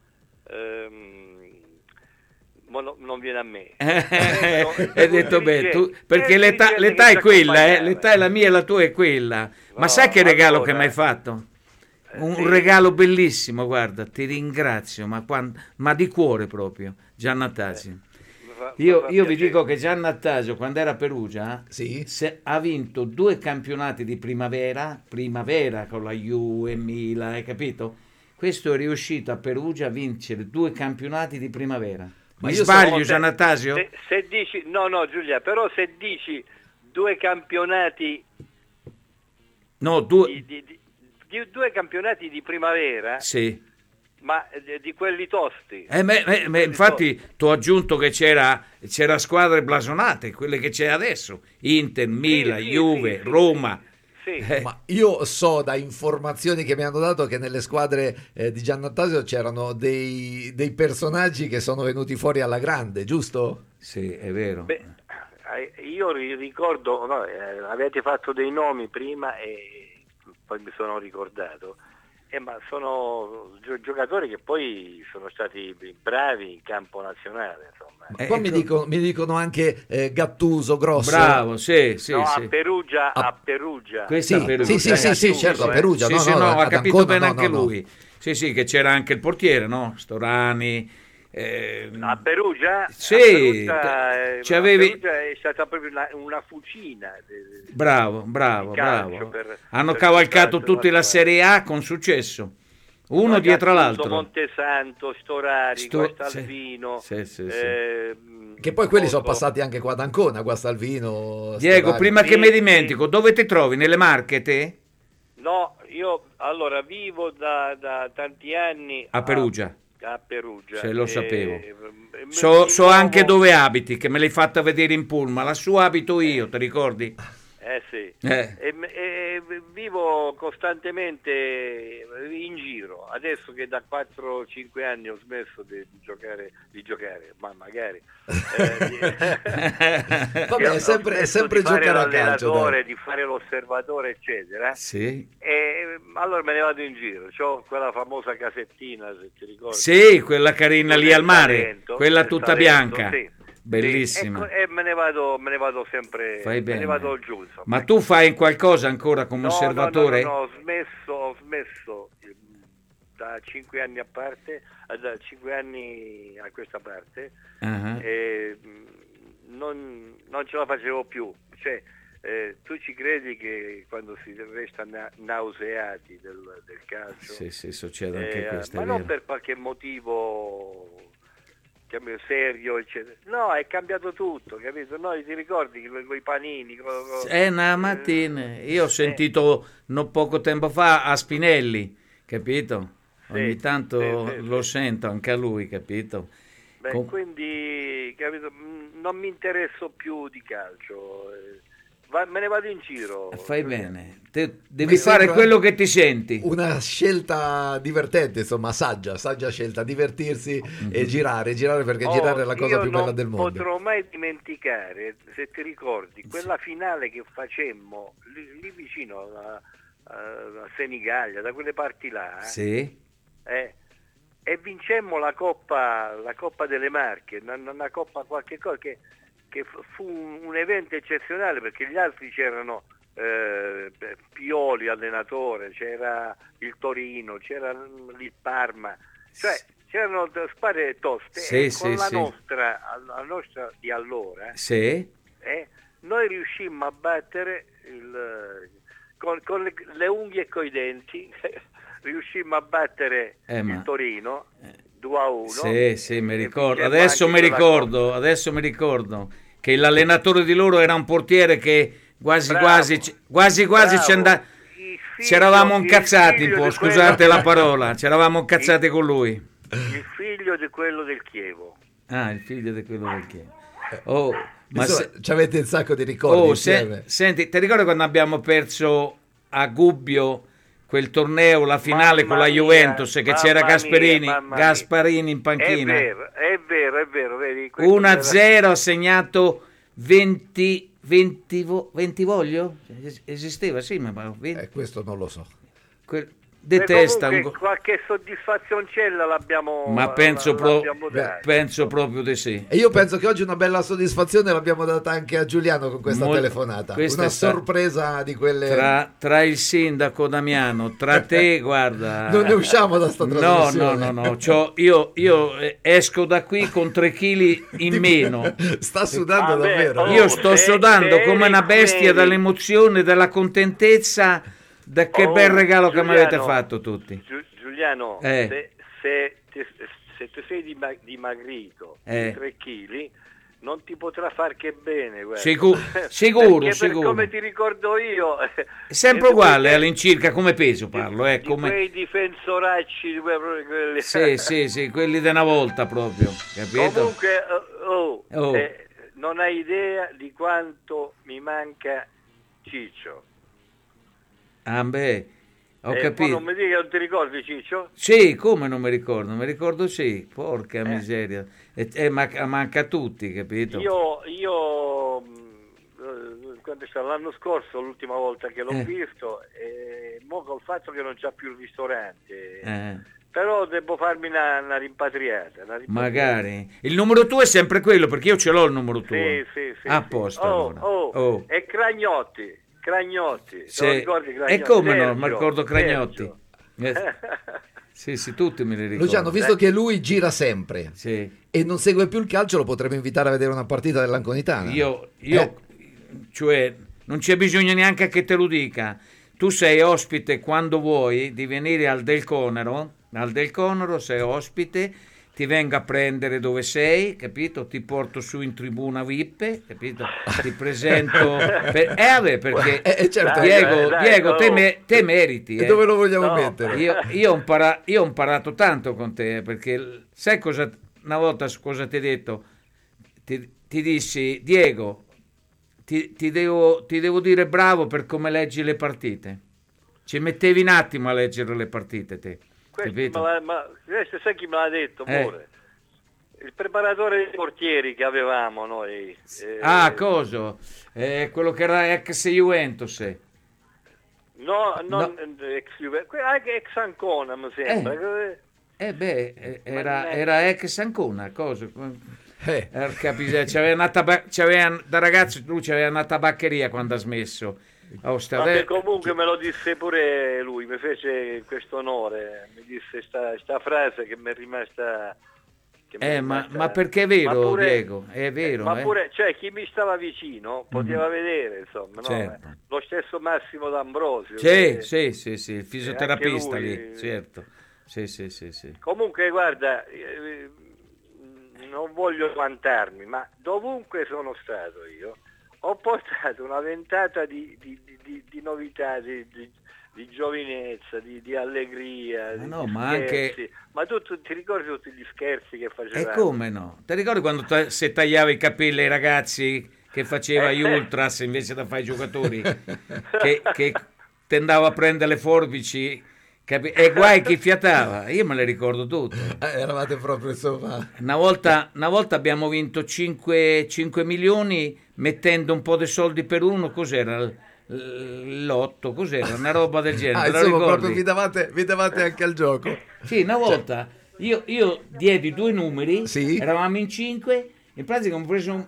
non viene a me. Hai detto bene, perché l'età è quella, l'età è la mia e la tua è quella. Ma sai che regalo che mi hai fatto? Un regalo bellissimo, guarda, ti ringrazio, ma di cuore proprio, Giannattasio. Io vi dico che Giannattasio, quando era a Perugia, ha vinto 2 campionati di primavera con la Juve, Milan, hai capito? Questo è riuscito a Perugia a vincere 2 campionati di primavera. Ma io sbaglio, Giannattasio? Se dici, no Giulia, però se dici 2 campionati, no, 2 campionati di primavera, sì. Ma di quelli tosti. Infatti ti ho aggiunto che c'era squadre blasonate, quelle che c'è adesso, Inter, Milan, Juve, Roma. Sì. Ma io so da informazioni che mi hanno dato che nelle squadre di Giannattasio c'erano dei personaggi che sono venuti fuori alla grande, giusto? Sì, è vero. Io ricordo, avete fatto dei nomi prima e poi mi sono ricordato. Ma sono giocatori che poi sono stati bravi in campo nazionale, insomma. Poi mi dicono anche Gattuso, Grosso. Bravo, sì. A Perugia. Questa sì, Perugia. Sì, certo, a Perugia. Ha capito bene anche lui. Sì, che c'era anche il portiere, no? Storani. A Perugia? Sì, Perugia è stata proprio una fucina. Bravo. Hanno cavalcato tutti la Serie A con successo, uno dietro l'altro. Montesanto, Storari, Guastalvino. Che poi quelli sono passati anche qua ad Ancona, Guastalvino. Diego, prima che mi dimentico, dove ti trovi? Nelle Marche te? No, io Allora, vivo da tanti anni a Perugia. A Perugia. Se lo sapevo. So anche dove abiti, che me l'hai fatta vedere in pullman. Lassù abito io, ti ricordi? Sì. E vivo costantemente in giro. Adesso che da 4-5 anni ho smesso di giocare, ma magari vabbè, è sempre giocare a calcio, di fare l'osservatore, eccetera. Sì. E allora me ne vado in giro. C'ho quella famosa casettina, se ti ricordi. Sì, quella carina lì al mare, quella tutta bianca. Sì. Bellissima. E me ne vado sempre. Fai bene. Me ne vado giù. Insomma. Ma tu fai qualcosa ancora come osservatore? No, ho smesso da 5 anni a parte, da 5 anni a questa parte, e non ce la facevo più. Cioè, tu ci credi che quando si resta nauseati del calcio? Sì, succede anche questo. Ma non per qualche motivo serio, eccetera. No, è cambiato tutto, capito? Noi ti ricordi quei panini? Una mattina io ho sentito non poco tempo fa a Spinelli, capito? Ogni tanto lo sento anche a lui, capito? Quindi, capito, non mi interesso più di calcio. Me ne vado in giro. Fai bene, devi fare quello che ti senti. Una scelta divertente, insomma, saggia scelta, divertirsi e girare perché girare è la cosa più bella del mondo. Non potrò mai dimenticare, se ti ricordi, quella finale che facemmo lì vicino a Senigallia, da quelle parti là. Sì. E vincemmo la Coppa delle Marche, una Coppa qualche cosa che fu un evento eccezionale, perché gli altri c'erano Pioli allenatore, c'era il Torino, c'era il Parma, cioè c'erano squadre toste, la nostra di allora noi riuscimmo a battere con le unghie e coi denti riuscimmo a battere il Torino 2-1. Sì, mi ricordo. Adesso mi ricordo che l'allenatore di loro era un portiere che quasi ci andava. Ci eravamo incazzati un po', scusate la parola, ci eravamo incazzati con lui. Il figlio di quello del Chievo. Il figlio di quello del Chievo. Ma ci avete un sacco di ricordi insieme. Senti, ti ricordi quando abbiamo perso a Gubbio quel torneo, la finale con la Juventus, che c'era Gasparini in panchina? È vero, vedi? 1-0, ha segnato 20 voglio? Esisteva, sì, ma 20. Questo non lo so. Detesta qualche soddisfazioncella l'abbiamo, ma penso proprio di sì. E io penso che oggi una bella soddisfazione l'abbiamo data anche a Giuliano con questa telefonata, una sorpresa di quelle tra il sindaco Damiano, tra te, guarda, non ne usciamo da sta trasmissione. No, io esco da qui con 3 chili in meno. Sta sudando davvero. Io sto sudando come una bestia dall'emozione, dalla contentezza. Da che bel regalo che mi avete fatto tutti. Giuliano, se tu sei dimagrito di 3 kg, non ti potrà far che bene. Sicuro. Per come ti ricordo io, è sempre uguale all'incirca come peso parlo. Come quei difensoracci, quelli. Sì, quelli di una volta proprio, capito? Comunque, non hai idea di quanto mi manca Ciccio. Ho capito. Non mi dici che non ti ricordi Ciccio? Sì, come non mi ricordo sì, porca miseria. Manca a tutti, capito? Io quando è stato l'anno scorso, l'ultima volta che l'ho visto, mo col fatto che non c'ha più il ristorante, però devo farmi una rimpatriata. Magari. Il numero tuo è sempre quello, perché io ce l'ho il numero tuo. Sì. A posto, allora. E Cragnotti, sì. E come no, mi ricordo Cragnotti. Sì, tutti me li ricordo. Luciano, visto che lui gira sempre e non segue più il calcio, lo potremmo invitare a vedere una partita dell'Anconitana. Io cioè, non c'è bisogno neanche che te lo dica. Tu sei ospite quando vuoi di venire al Del Conero sei ospite, ti vengo a prendere dove sei, capito? Ti porto su in tribuna VIP, capito? Ti presento perché certo. Diego, te meriti. E dove lo vogliamo mettere? Io ho imparato tanto con te, perché sai cosa? Una volta cosa ti ho detto? Ti dissi, Diego, ti devo dire bravo per come leggi le partite. Ci mettevi un attimo a leggere le partite te. Questo sai chi me l'ha detto pure? Il preparatore dei portieri che avevamo noi. Coso? Quello che era ex Juventus. No, non ex Juventus, anche ex Ancona mi sembra. Era ex Ancona, cosa? Da ragazzo lui c'aveva una tabaccheria quando ha smesso. Comunque me lo disse pure lui, mi fece questo onore, mi disse sta frase che mi è rimasta... Ma perché è vero, Diego, è vero. Ma pure, cioè, chi mi stava vicino poteva vedere, insomma, certo. No? Lo stesso Massimo D'Ambrosio. Sì, il fisioterapista lì, certo. Sì. Comunque, guarda, non voglio vantarmi, ma dovunque sono stato io, ho portato una ventata di novità, di giovinezza, di allegria, ma tu ti ricordi tutti gli scherzi che facevamo? E come no? Ti ricordi quando se tagliava i capelli ai ragazzi che faceva gli ultras invece da fare i giocatori? che ti andava a prendere le forbici e guai chi fiatava? Io me le ricordo tutte. Eravate proprio, insomma... Una volta abbiamo vinto 5 milioni mettendo un po' di soldi per uno, cos'era? L'otto, cos'era? Una roba del genere. Insomma, proprio vi davate anche al gioco. Sì, una volta io diedi 2 numeri, eravamo in 5, in pratica abbiamo preso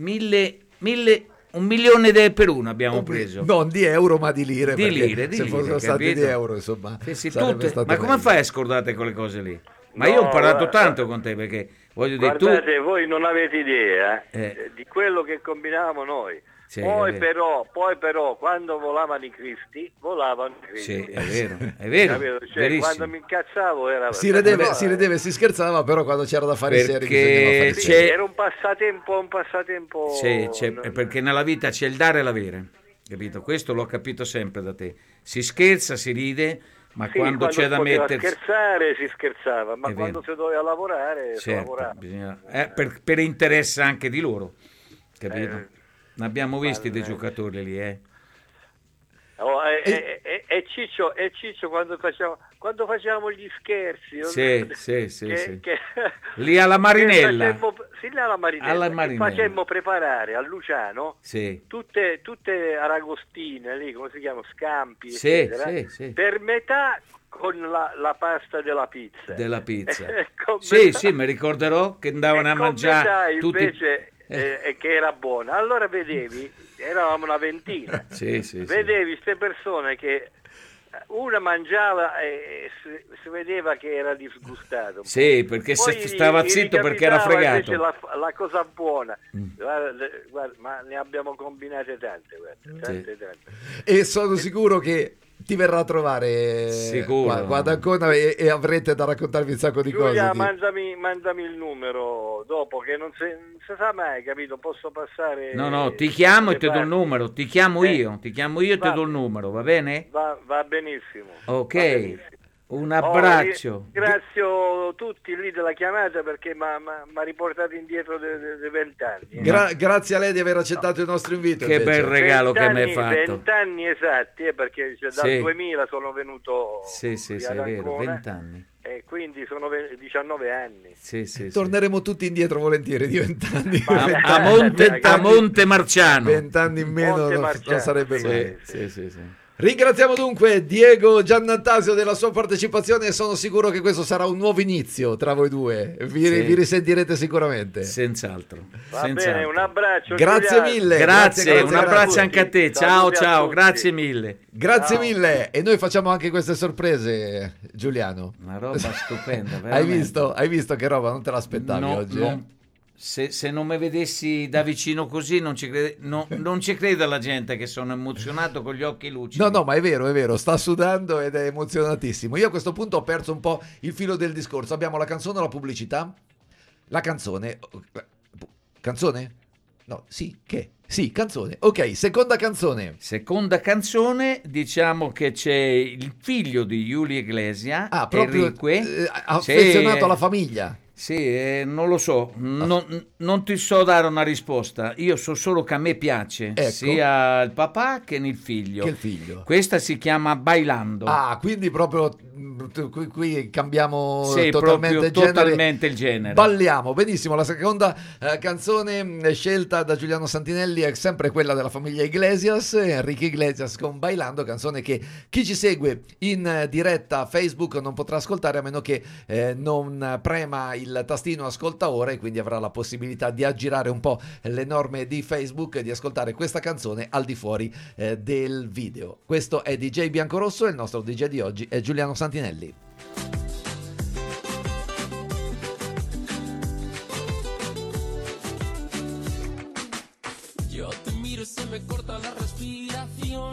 1 milione per uno abbiamo preso. Non di euro, ma di lire. Se fossero stati di euro, insomma. Ma come fai a scordare quelle cose lì? Ma io ho imparato tanto con te, perché voglio dire, guardate, voi non avete idea di quello che combinavamo noi. Sì, poi però quando volavano i cristi. Sì, è vero. Cioè, quando mi incazzavo era si rideva e si scherzava, però quando c'era da fare serie bisognava fare era un passatempo. Sì, perché nella vita c'è il dare e l'avere, capito? Questo l'ho capito sempre da te. Si scherza, si ride, ma quando c'è da mettersi... scherzare si scherzava, ma quando si doveva lavorare si lavorava. Per interesse anche di loro, capito? Ne abbiamo visti dei giocatori lì, E Ciccio quando facevamo gli scherzi, sì. Lì alla Marinella, lì alla Marinella. Facemmo preparare a Luciano tutte aragostine lì, come si chiama, scampi, eccetera, per metà con la pasta della pizza. Sì, mi ricorderò che andavano a mangiare tutti. Invece, che era buona, allora vedevi, eravamo una ventina, vedevi queste persone che una mangiava e si vedeva che era disgustato, perché stava zitto perché era fregato. La cosa buona, guarda, ma ne abbiamo combinate tante. E sono sicuro che ti verrà a trovare qua ad Ancona e avrete da raccontarvi un sacco di Giulia, cose. mandami il numero dopo, che non si sa mai, capito? Posso passare... No, ti chiamo e ti do il numero, ti chiamo io e ti do il numero, va bene? Va benissimo. Ok, va benissimo. Un abbraccio. Ringrazio tutti lì della chiamata perché mi ha riportato indietro dei 20 anni. Grazie a lei di aver accettato il nostro invito. Che bel regalo che mi hai fatto. 20 anni esatti, perché dal 2000 sono venuto è vero, 20 anni. E quindi sono 19 anni. Torneremo tutti indietro volentieri di 20 anni. A Monte Marciano. 20 anni in meno non sarebbe male. Sì. Ringraziamo dunque Diego Giannattasio della sua partecipazione e sono sicuro che questo sarà un nuovo inizio tra voi due. Vi risentirete sicuramente. Senz'altro. Bene, un abbraccio. Grazie mille. Grazie, un abbraccio anche a te. Ciao, grazie mille. Grazie mille. E noi facciamo anche queste sorprese, Giuliano. Una roba stupenda. Hai visto che roba? Non te l'aspettavi oggi? Se non mi vedessi da vicino così non ci crede la gente che sono emozionato con gli occhi lucidi. No, ma è vero, sta sudando ed è emozionatissimo. Io a questo punto ho perso un po' il filo del discorso. Abbiamo la canzone o la pubblicità? La canzone? No, sì, che? Sì, canzone. Ok, seconda canzone. Seconda canzone, diciamo che c'è il figlio di Julio Iglesias, proprio affezionato alla famiglia. Sì, non lo so, non ti so dare una risposta. Io so solo che a me piace sia il papà che il figlio. Questa si chiama Bailando. Quindi proprio qui cambiamo totalmente il genere. Balliamo, benissimo. La seconda canzone scelta da Giuliano Santinelli è sempre quella della famiglia Iglesias, Enrique Iglesias con Bailando, canzone che chi ci segue in diretta Facebook non potrà ascoltare a meno che non prema il tastino ascolta ora, e quindi avrà la possibilità di aggirare un po' le norme di Facebook e di ascoltare questa canzone al di fuori del video. Questo è DJ Biancorosso e il nostro DJ di oggi è Giuliano Santinelli. Yo te miro y se me corta la respiración.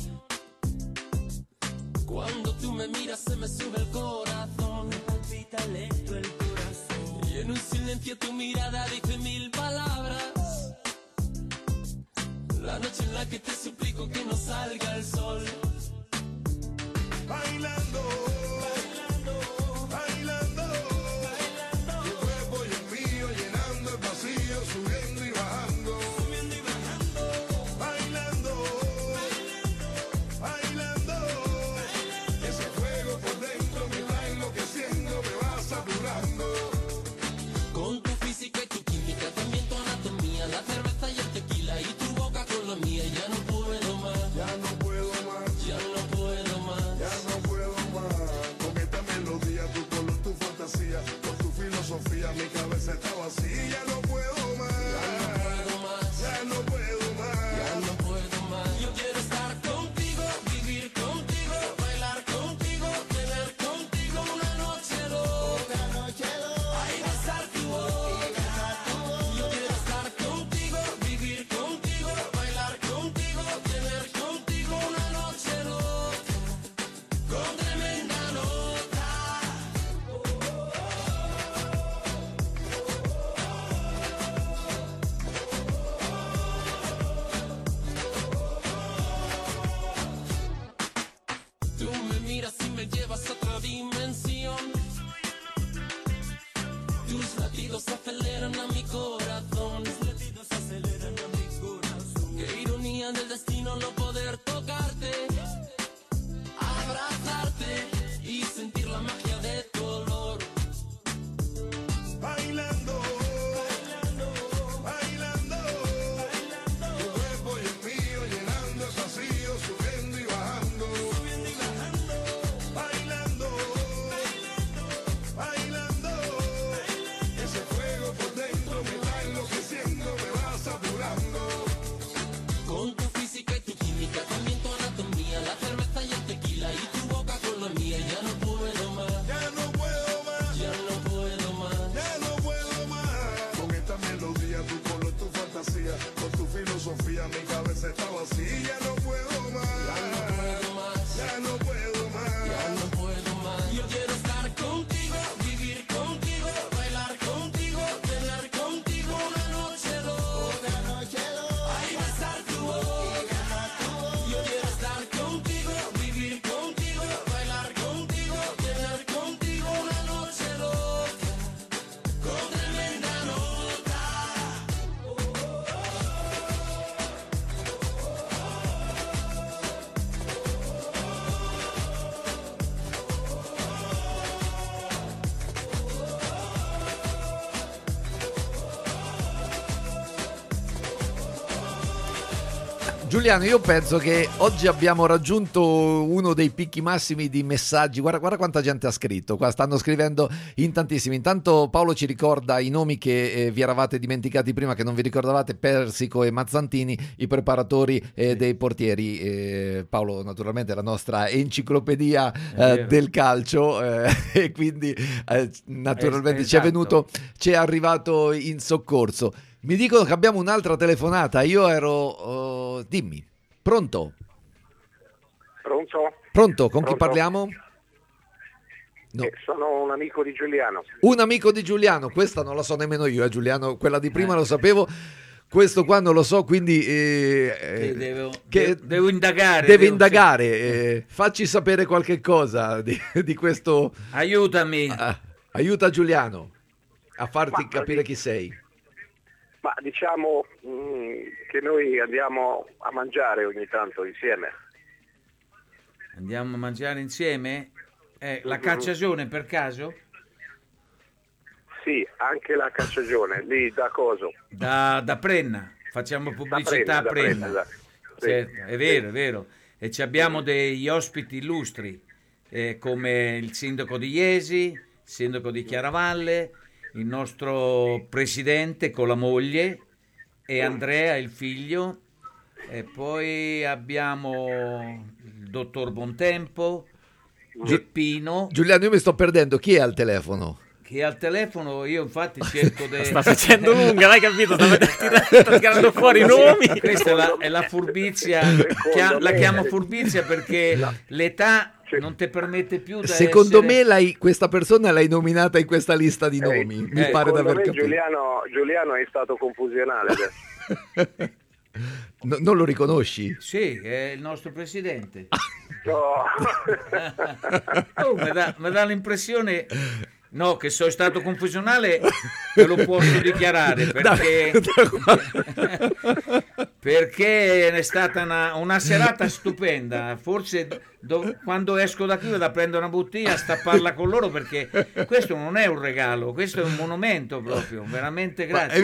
Cuando tú me miras se me sube el corazón. Me palpita lento el corazón. Y en un silencio tu mirada dice 1000 palabras. La noche en la que te suplico que no salga el sol. Bailando, bailando, bailando, bailando. Tu cuerpo y el mío llenando el vacío, subiendo y bajando. Subiendo y bajando. Bailando, bailando, bailando. Ese fuego por dentro me va enloqueciendo, me va saturando. Con tu física y tu química, también tu anatomía, la cerveza y el tequila y tu boca con la mía. Ya no puedo más, ya no puedo más, ya no puedo más, ya no puedo más. Con esta melodía, tu color, tu fantasía, con tu filosofía, mi cabeza está vacía. Ya no puedo más, ya no puedo más, ya no puedo más, ya no puedo más. Yo quiero estar contigo, vivir contigo, bailar contigo, tener contigo una noche loca, ay, besar tu boca. Yo quiero estar contigo, vivir contigo, bailar contigo, tener contigo una noche loca, con tremenda nota. Tú me miras y me llevas a otra dimensión. Tus latidos aceleran a mi corazón. Tus latidos aceleran a mi corazón. Qué ironía del destino no poder tocarte, abrazarte y sentir la magia de tu olor. Bailando, bailando, bailando, bailando. Tu cuerpo y el mío llenando el vacío, subiendo y bajando. Subiendo y bajando. Bailando, bailando, bailando. Ese fuego por dentro me va Giuliano, io penso che oggi abbiamo raggiunto uno dei picchi massimi di messaggi. Guarda quanta gente ha scritto. Qua stanno scrivendo in tantissimi. Intanto Paolo ci ricorda i nomi che vi eravate dimenticati prima, che non vi ricordavate: Persico e Mazzantini, i preparatori dei portieri. Paolo naturalmente è la nostra enciclopedia del calcio, e quindi naturalmente esatto. ci è arrivato in soccorso. Mi dicono che abbiamo un'altra telefonata. Io ero... dimmi. Pronto? Pronto? Con chi parliamo? No. Sono un amico di Giuliano. Un amico di Giuliano. Questa non la so nemmeno io, Giuliano. Quella di prima lo sapevo. Questo qua non lo so, quindi... devo indagare. Deve indagare. Facci sapere qualche cosa di questo... Aiutami. Aiuta Giuliano a farti capire chi sei. Ma diciamo che noi andiamo a mangiare ogni tanto insieme. Andiamo a mangiare insieme? La Cacciagione per caso? Sì, anche la Cacciagione, lì da coso? Da Prenna, facciamo pubblicità a Prenna. Esatto. Certo, è vero. E ci abbiamo degli ospiti illustri, come il sindaco di Iesi, il sindaco di Chiaravalle, il nostro presidente con la moglie e Andrea, il figlio, e poi abbiamo il dottor Bontempo, Geppino. Giuliano, io mi sto perdendo, chi è al telefono? Chi è al telefono? Io infatti cerco di... Sta facendo lunga, l'hai capito? Sta tirando fuori i nomi. Questa è la furbizia, la chiamo furbizia perché l'età non ti permette più da Secondo me questa persona l'hai nominata in questa lista di nomi, mi pare di aver capito. Giuliano è stato confusionale adesso. Non lo riconosci? Sì, è il nostro presidente. No. Mi dà l'impressione... No, che sono stato confusionale, ve lo posso dichiarare, perché è stata una serata stupenda. Forse quando esco da qui vado a prendere una bottiglia a stapparla con loro, perché questo non è un regalo, questo è un monumento proprio, veramente grazie.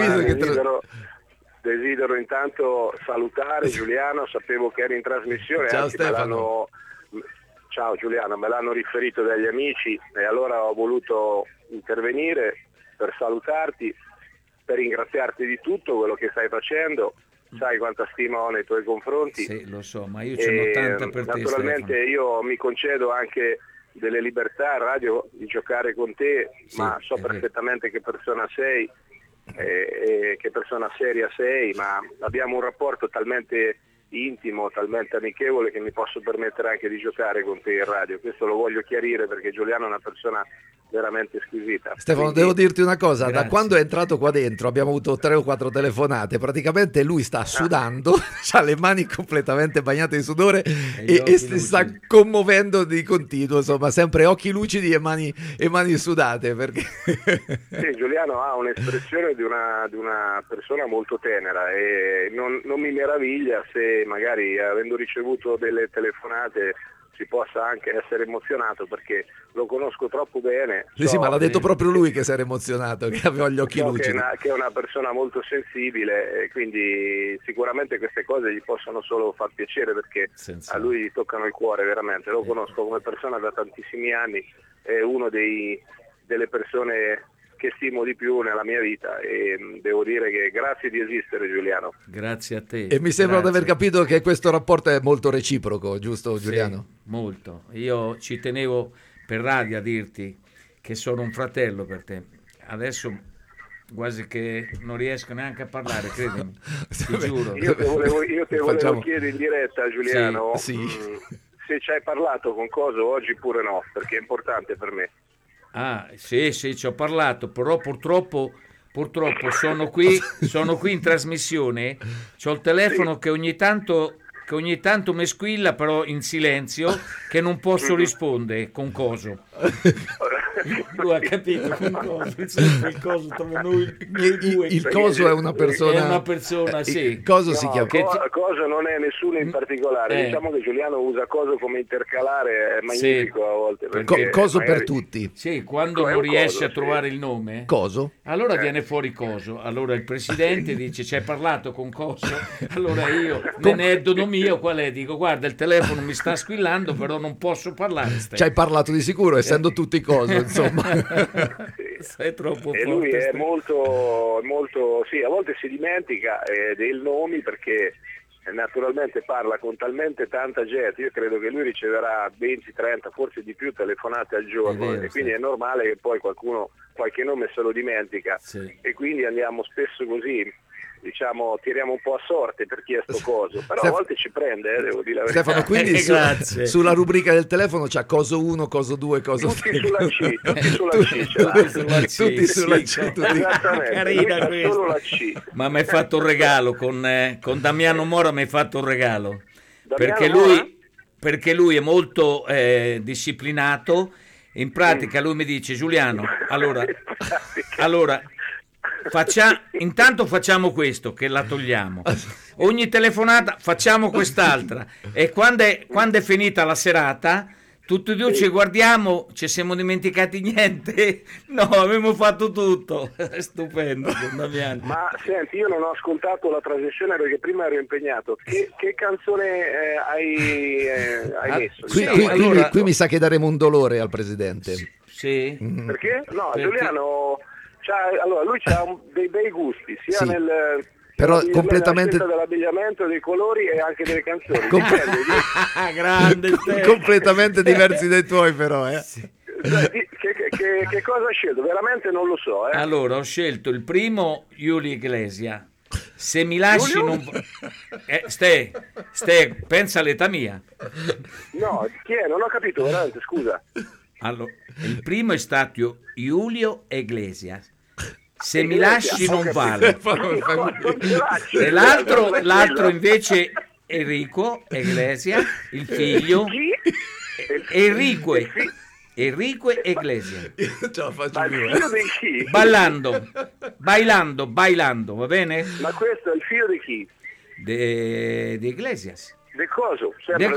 Desidero intanto salutare Giuliano, sapevo che eri in trasmissione. Ciao Stefano. Ciao Giuliano, me l'hanno riferito dagli amici e allora ho voluto intervenire per salutarti, per ringraziarti di tutto quello che stai facendo. Sai quanta stima ho nei tuoi confronti. Sì, lo so, ma io ce n'ho tanta per te. Naturalmente io mi concedo anche delle libertà a radio di giocare con te, sì, ma so perfettamente che persona sei e che persona seria sei, ma abbiamo un rapporto talmente intimo, talmente amichevole che mi posso permettere anche di giocare con te in radio. Questo lo voglio chiarire perché Giuliano è una persona veramente squisita. Stefano, devo dirti una cosa, grazie. Da quando è entrato qua dentro abbiamo avuto 3 o 4 telefonate, praticamente lui sta sudando, ha le mani completamente bagnate di sudore e si sta commuovendo di continuo, insomma, sempre occhi lucidi e mani sudate, perché sì, Giuliano ha un'espressione di una persona molto tenera e non mi meraviglia se magari avendo ricevuto delle telefonate si possa anche essere emozionato, perché lo conosco troppo bene. Sì, ma l'ha detto proprio lui che si era emozionato, che aveva gli occhi lucidi. Che è una persona molto sensibile e quindi sicuramente queste cose gli possono solo far piacere, perché a lui gli toccano il cuore veramente. Lo conosco come persona da tantissimi anni, è uno delle persone che stimo di più nella mia vita e devo dire che grazie di esistere, Giuliano. Grazie a te. E mi sembra di aver capito che questo rapporto è molto reciproco, giusto Giuliano? Sì, molto. Io ci tenevo per radio a dirti che sono un fratello per te. Adesso quasi che non riesco neanche a parlare, credimi, ti giuro. Io te volevo chiedere in diretta, Giuliano, sì. Se ci hai parlato con Coso oggi oppure no, perché è importante per me. Ah, sì, ci ho parlato, però purtroppo sono qui in trasmissione, c'ho il telefono che ogni tanto mi squilla, però in silenzio, che non posso rispondere con Coso. Lui ha capito il coso tra noi due. Il coso è una persona. È una persona, sì. Il coso si chiama. Coso non è nessuno in particolare. Diciamo che Giuliano usa coso come intercalare, è magnifico a volte. Coso magari... per tutti. Sì, quando non riesce a trovare il nome. Coso. Allora viene fuori coso. Allora il presidente dice: ci hai parlato con coso? Allora io, aneddoto mio, qual è? Dico: guarda, il telefono mi sta squillando, però non posso parlare. Ci hai parlato di sicuro, essendo tutti coso, insomma. Sei troppo e lui è molto, sì, a volte si dimentica dei nomi perché naturalmente parla con talmente tanta gente. Io credo che lui riceverà 20, 30, forse di più telefonate al giorno, e quindi è normale che poi qualche nome se lo dimentica, e quindi andiamo spesso così, diciamo, tiriamo un po' a sorte per chi è sto coso, però a volte ci prende, devo dire la verità. Stefano, quindi sulla rubrica del telefono c'è coso 1, coso 2, coso 3. Tutti sulla C. Carina questa. Ma mi hai fatto un regalo con Damiano Mora, mi hai fatto un regalo. Perché lui è molto disciplinato. In pratica lui mi dice: Giuliano, allora intanto facciamo questo, che la togliamo, ogni telefonata facciamo quest'altra, e quando è finita la serata tutti e due ci guardiamo, ci siamo dimenticati niente? No, abbiamo fatto tutto. È stupendo, Damiano. Ma senti, io non ho ascoltato la trasmissione perché prima ero impegnato. Che canzone hai messo? Qui mi sa che daremo un dolore al presidente. Sì. Perché? No, Giuliano lui ha dei bei gusti, sia nel però completamente dell'abbigliamento, dei colori e anche delle canzoni. Grande completamente diversi dai tuoi, però. Che cosa hai scelto? Veramente non lo so. Allora, ho scelto il primo, Julio Iglesias. Se mi lasci non... Ste, pensa all'età mia. No, chi è? Non ho capito, veramente, scusa. Allora, il primo è stato Julio Iglesias. Se mi lasci non vale. E l'altro invece Enrico Iglesias, il figlio. Enrico Iglesias. Ce la faccio più. Bailando, va bene? Ma questo è il figlio di chi? Di Iglesias. De coso,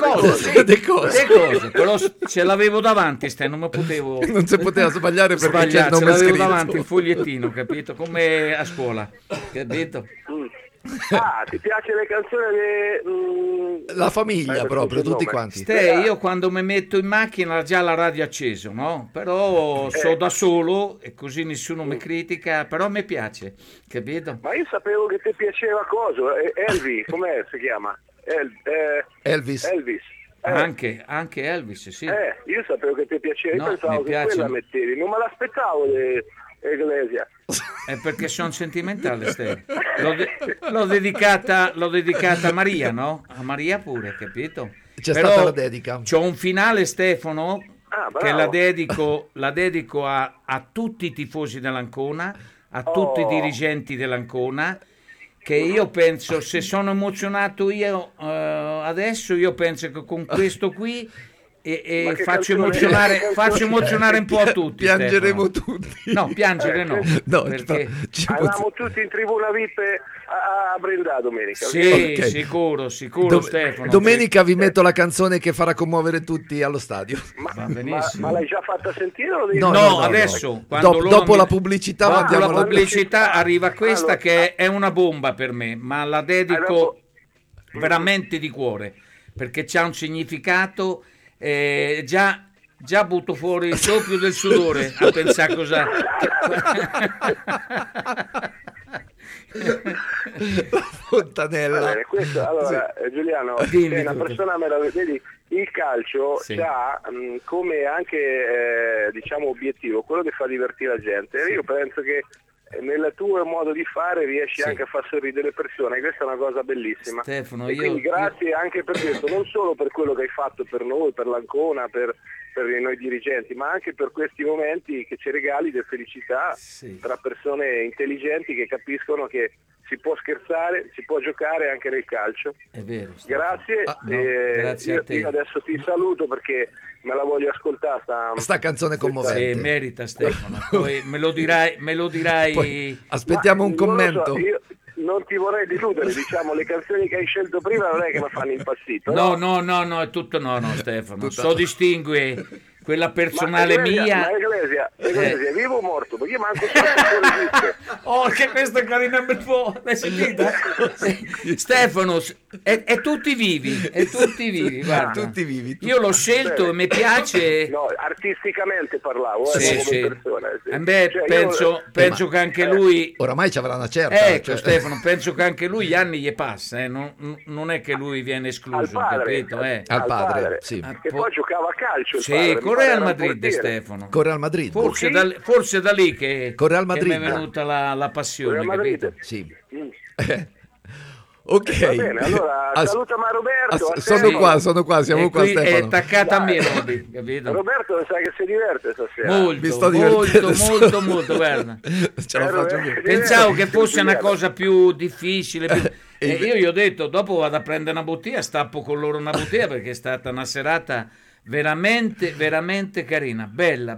però ce l'avevo davanti, non mi potevo. Non si poteva sbagliare perché c'è il nome ce l'avevo scritto davanti, il fogliettino, capito? Come a scuola, capito? Ti piace le canzoni la famiglia proprio, tutti quanti. Io quando mi metto in macchina già la radio acceso, no? Però so da solo e così nessuno mi critica, però mi piace, capito? Ma io sapevo che ti piaceva coso, Elvis, com'è si chiama? Elvis. Anche Elvis, sì. Io sapevo che ti piaceva, io pensavo che quella mettevi, non me l'aspettavo Iglesia. È perché sono sentimentale, l'ho dedicata a Maria, no? A Maria pure, capito? C'è stata la dedica. C'ho un finale, Stefano, che la dedico a tutti i tifosi dell'Ancona, a tutti i dirigenti dell'Ancona, che io penso, se sono emozionato io adesso, io penso che con questo qui faccio emozionare un po' a tutti. Piangeremo tutti. No, piangere no, perché andiamo tutti in tribuna VIP a brindare domenica. Sì, sicuro Stefano. Domenica vi metto la canzone che farà commuovere tutti allo stadio. Ma l'hai già fatta sentire? No, adesso dopo la pubblicità arriva questa che è una bomba per me, ma la dedico veramente di cuore, perché c'ha un significato. Già butto fuori il doppio del sudore a pensare cosa. Fontanella. Questo, allora, Giuliano, sei una persona meravigliosa. Vedi, il calcio ha come anche diciamo obiettivo quello che fa divertire la gente. Io penso che nel tuo modo di fare riesci anche a far sorridere le persone, questa è una cosa bellissima. Stefano, quindi grazie anche per questo, non solo per quello che hai fatto per noi, per l'Ancona, per per noi dirigenti, ma anche per questi momenti che ci regali di felicità tra persone intelligenti che capiscono che si può scherzare, si può giocare anche nel calcio. È vero. Grazie. Grazie a te. Io adesso ti saluto perché me la voglio ascoltare sta canzone commovente. Merita, Stefano. Poi me lo dirai. Poi aspettiamo un commento. So, io non ti vorrei deludere, diciamo, le canzoni che hai scelto prima non è che mi fanno impazzito. No, è tutto no, Stefano. So distingue quella personale mia. Eglesia, vivo o morto? Perché io manco so che questa è carina per voi. L'hai sentita? Stefano, è tutti vivi, guarda. Tutti vivi. Io l'ho scelto e mi piace. No, artisticamente parlavo, come persona. Penso che anche lui. Oramai ci avrà una certa. Ecco, Stefano, penso che anche lui gli anni gli passa, non è che lui viene escluso, capito? Al padre, sì. Che poi giocava a calcio. Sì, con Real Madrid, Stefano. Con Real Madrid. Forse da lì che mi è venuta la passione, capito? Sì. Ok. Va bene, allora salutami a Roberto. Sono qua, siamo qua, Stefano. È attaccata a me, Roby, capito? Roberto sai che si diverte stasera. Molto, guarda. Ce la faccio più. Pensavo che fosse una cosa più difficile. Io gli ho detto, dopo vado a prendere una bottiglia, stappo con loro una bottiglia perché è stata una serata veramente carina, bella.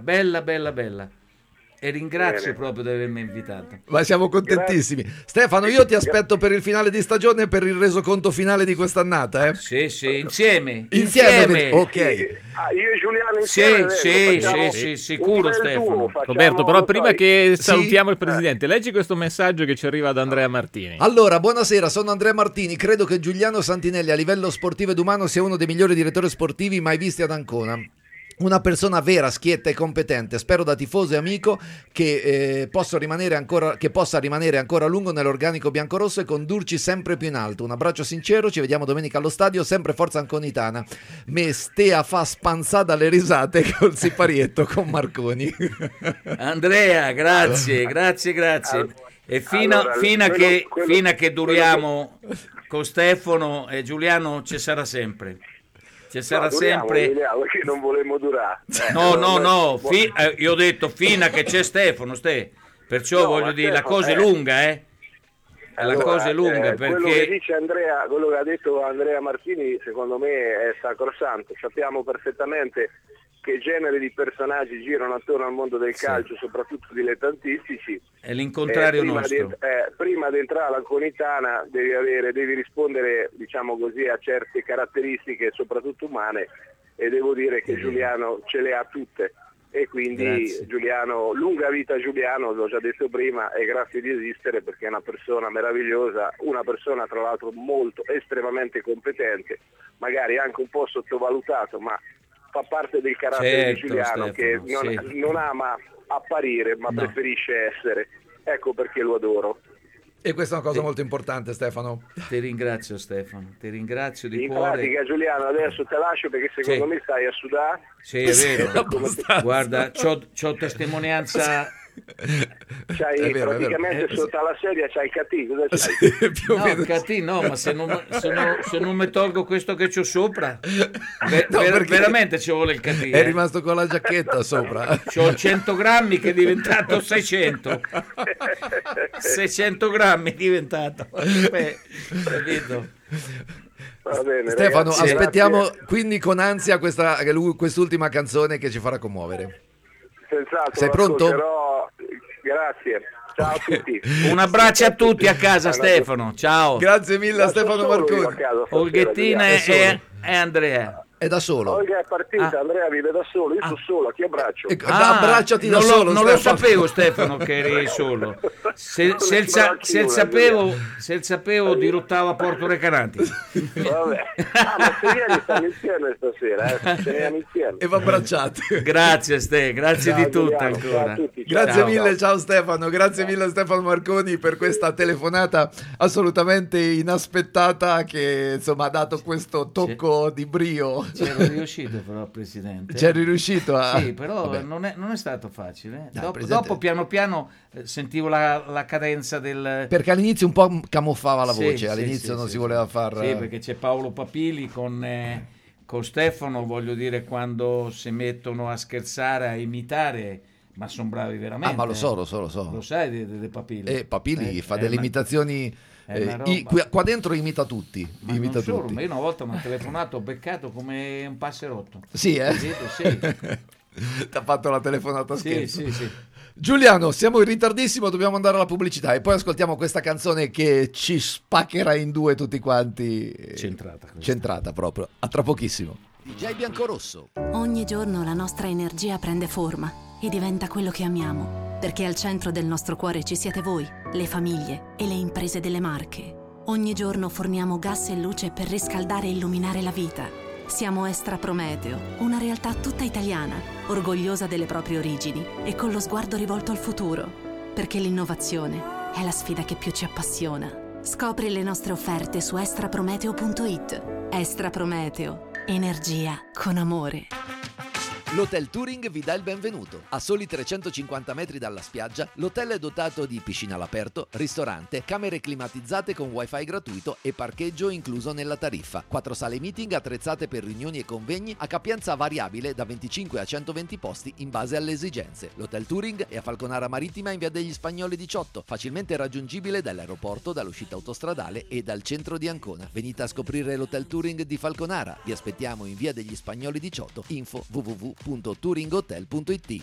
E ringrazio proprio di avermi invitato. Ma siamo contentissimi. Stefano, io ti aspetto per il finale di stagione e per il resoconto finale di quest'annata. Sì, insieme. Ok. Io e Giuliano insieme. Sì, sicuro, Stefano. Roberto, però prima che salutiamo il presidente, leggi questo messaggio che ci arriva da Andrea Martini. Allora, buonasera, sono Andrea Martini. Credo che Giuliano Santinelli a livello sportivo ed umano sia uno dei migliori direttori sportivi mai visti ad Ancona. Una persona vera, schietta e competente. Spero da tifoso e amico che possa rimanere ancora a lungo nell'organico biancorosso e condurci sempre più in alto. Un abbraccio sincero, ci vediamo domenica allo stadio, sempre forza anconitana. Me stea fa spanzà dalle risate col siparietto con Marconi. Andrea, grazie. E fino a che duriamo con Stefano e Giuliano ci sarà sempre. Ci sarà sempre. Perché non volemmo durare. No. Io ho detto fino a che c'è Stefano, perciò voglio dire, la cosa è lunga, la cosa è lunga perché quello che dice Andrea, quello che ha detto Andrea Martini, secondo me è sacrosanto. Sappiamo perfettamente che genere di personaggi girano attorno al mondo del calcio, soprattutto dilettantistici. È l'incontrario nostro. Prima di entrare all'Anconitana devi rispondere, diciamo così, a certe caratteristiche, soprattutto umane, e devo dire che Giuliano ce le ha tutte. E quindi Giuliano, lunga vita a Giuliano, l'ho già detto prima, e grazie di esistere perché è una persona meravigliosa, una persona tra l'altro molto, estremamente competente, magari anche un po' sottovalutato, ma fa parte del carattere di Giuliano, Stefano, che non ama apparire ma preferisce essere. Ecco perché lo adoro. E questa è una cosa molto importante, Stefano. Ti ringrazio, Stefano, di in cuore. In pratica, Giuliano, adesso te lascio perché secondo me stai a sudare. Sì, è vero. Guarda, c'ho testimonianza. C'hai praticamente sotto alla sedia c'hai il catino. No, catino, no, ma se non mi tolgo questo che c'ho sopra, veramente ci vuole il catino. È rimasto con la giacchetta sopra. C'ho 100 grammi che è diventato 600. 600 grammi è diventato. Capito? Va bene, Stefano, ragazzi, aspettiamo quindi con ansia quest'ultima canzone che ci farà commuovere. Senz'altro. Sei pronto? Grazie. Ciao a tutti. Un abbraccio a tutti a casa, Stefano. Ciao. Grazie mille a Stefano Marconi. Olghettina e Andrea. È da solo. Olga è partita, Andrea vive da solo, io sono solo, ti abbraccio. Abbracciati da solo. Non lo sapevo, Stefano, che eri solo. Se sapevo dirottavo a Porto Recanati. Vabbè. Ma se vieni stiamo insieme stasera, teniamo insieme. E va abbracciati. Grazie Ste, grazie ciao, di tutto Giuliano, ancora. Ciao a tutti, grazie mille, ciao Stefano, grazie mille a Stefano Marconi per questa telefonata assolutamente inaspettata che insomma ha dato questo tocco di brio. C'ero riuscito però, Presidente. C'eri riuscito a... Sì, però non è stato facile. Dopo piano piano sentivo la cadenza del... Perché all'inizio un po' camuffava la voce, all'inizio non si voleva far... Sì, perché c'è Paolo Papili con con Stefano, voglio dire, quando si mettono a scherzare, a imitare, ma sono bravi veramente. Ma lo so. Lo sai dei Papilli? Papilli fa delle imitazioni. Qua dentro imita tutti. Ma imita non solo, tutti. ma io una volta mi ha telefonato, ho beccato come un passerotto. Sì, Sì. Ti ha fatto la telefonata a scherzo. Sì. Giuliano, siamo in ritardissimo, dobbiamo andare alla pubblicità e poi ascoltiamo questa canzone che ci spaccherà in due tutti quanti. Centrata proprio. A tra pochissimo. DJ Biancorosso. Ogni giorno la nostra energia prende forma e diventa quello che amiamo, perché al centro del nostro cuore ci siete voi, le famiglie e le imprese delle Marche. Ogni giorno forniamo gas e luce per riscaldare e illuminare la vita. Siamo Estra Prometeo, una realtà tutta italiana, orgogliosa delle proprie origini e con lo sguardo rivolto al futuro, perché l'innovazione è la sfida che più ci appassiona. Scopri le nostre offerte su extraprometeo.it. Estra Prometeo, energia con amore. L'Hotel Touring vi dà il benvenuto. A soli 350 metri dalla spiaggia, l'hotel è dotato di piscina all'aperto, ristorante, camere climatizzate con wifi gratuito e parcheggio incluso nella tariffa. 4 sale meeting attrezzate per riunioni e convegni a capienza variabile da 25 a 120 posti in base alle esigenze. L'Hotel Touring è a Falconara Marittima in via degli Spagnoli 18, facilmente raggiungibile dall'aeroporto, dall'uscita autostradale e dal centro di Ancona. Venite a scoprire l'Hotel Touring di Falconara. Vi aspettiamo in via degli Spagnoli 18. Info www.touringhotel.it.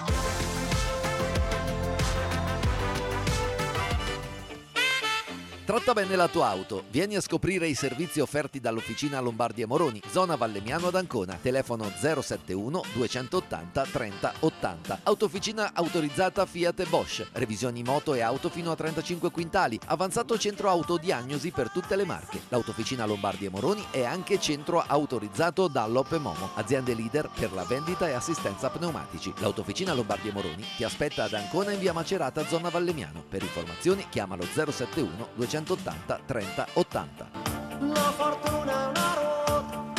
Tratta bene la tua auto. Vieni a scoprire i servizi offerti dall'Officina Lombardi e Moroni, zona Vallemiano ad Ancona. Telefono 071 280 30 80. Autofficina autorizzata Fiat e Bosch. Revisioni moto e auto fino a 35 quintali. Avanzato centro autodiagnosi per tutte le marche. L'Autofficina Lombardi e Moroni è anche centro autorizzato Dunlop e Momo, aziende leader per la vendita e assistenza pneumatici. L'Autofficina Lombardi e Moroni ti aspetta ad Ancona in via Macerata, zona Vallemiano. Per informazioni chiamalo 071 280 30 80. La fortuna è una ruota.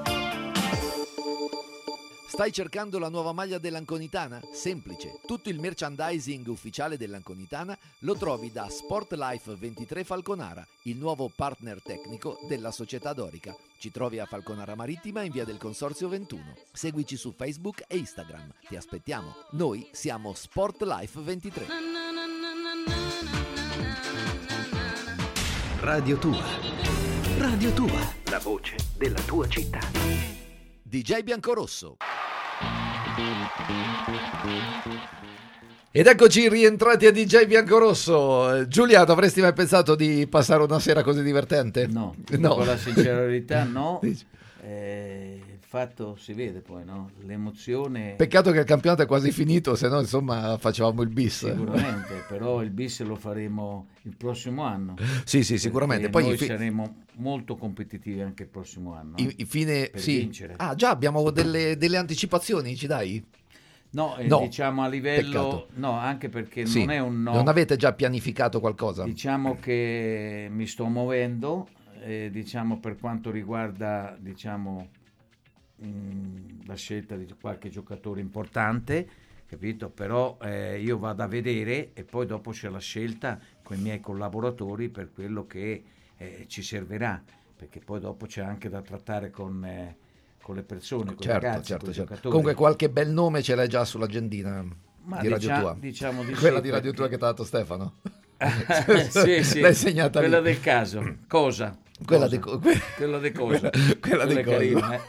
Stai cercando la nuova maglia dell'Anconitana? Semplice. Tutto il merchandising ufficiale dell'Anconitana lo trovi da Sportlife 23 Falconara, il nuovo partner tecnico della società dorica. Ci trovi a Falconara Marittima in via del Consorzio 21. Seguici su Facebook e Instagram. Ti aspettiamo. Noi siamo Sportlife 23. Radio Tua. Radio Tua. La voce della tua città. DJ Biancorosso. Ed eccoci rientrati a DJ Biancorosso. Giuliano, avresti mai pensato di passare una sera così divertente? No. Con la sincera verità no. Il fatto si vede poi, no? L'emozione. Peccato che il campionato è quasi finito, se no insomma facevamo il bis. Sicuramente, però il bis lo faremo il prossimo anno. Sì, sicuramente. Poi noi saremo molto competitivi anche il prossimo anno. Per vincere. Ah, già abbiamo delle anticipazioni, ci dai? No, diciamo a livello. Peccato. No, anche perché non è un no. Non avete già pianificato qualcosa? Diciamo che mi sto muovendo, diciamo per quanto riguarda, la scelta di qualche giocatore importante, capito? Però io vado a vedere e poi dopo c'è la scelta con i miei collaboratori per quello che ci servirà, perché poi dopo c'è anche da trattare con le persone, con i ragazzi, con i giocatori. Comunque qualche bel nome ce l'hai già sull'agendina di Radio Tua? Diciamo di quella sì, di Radio Tua che ti ha dato Stefano? Sì. L'hai segnata quella lì. Del caso. Cosa? Quella di cosa. Quella di cosa. Carina,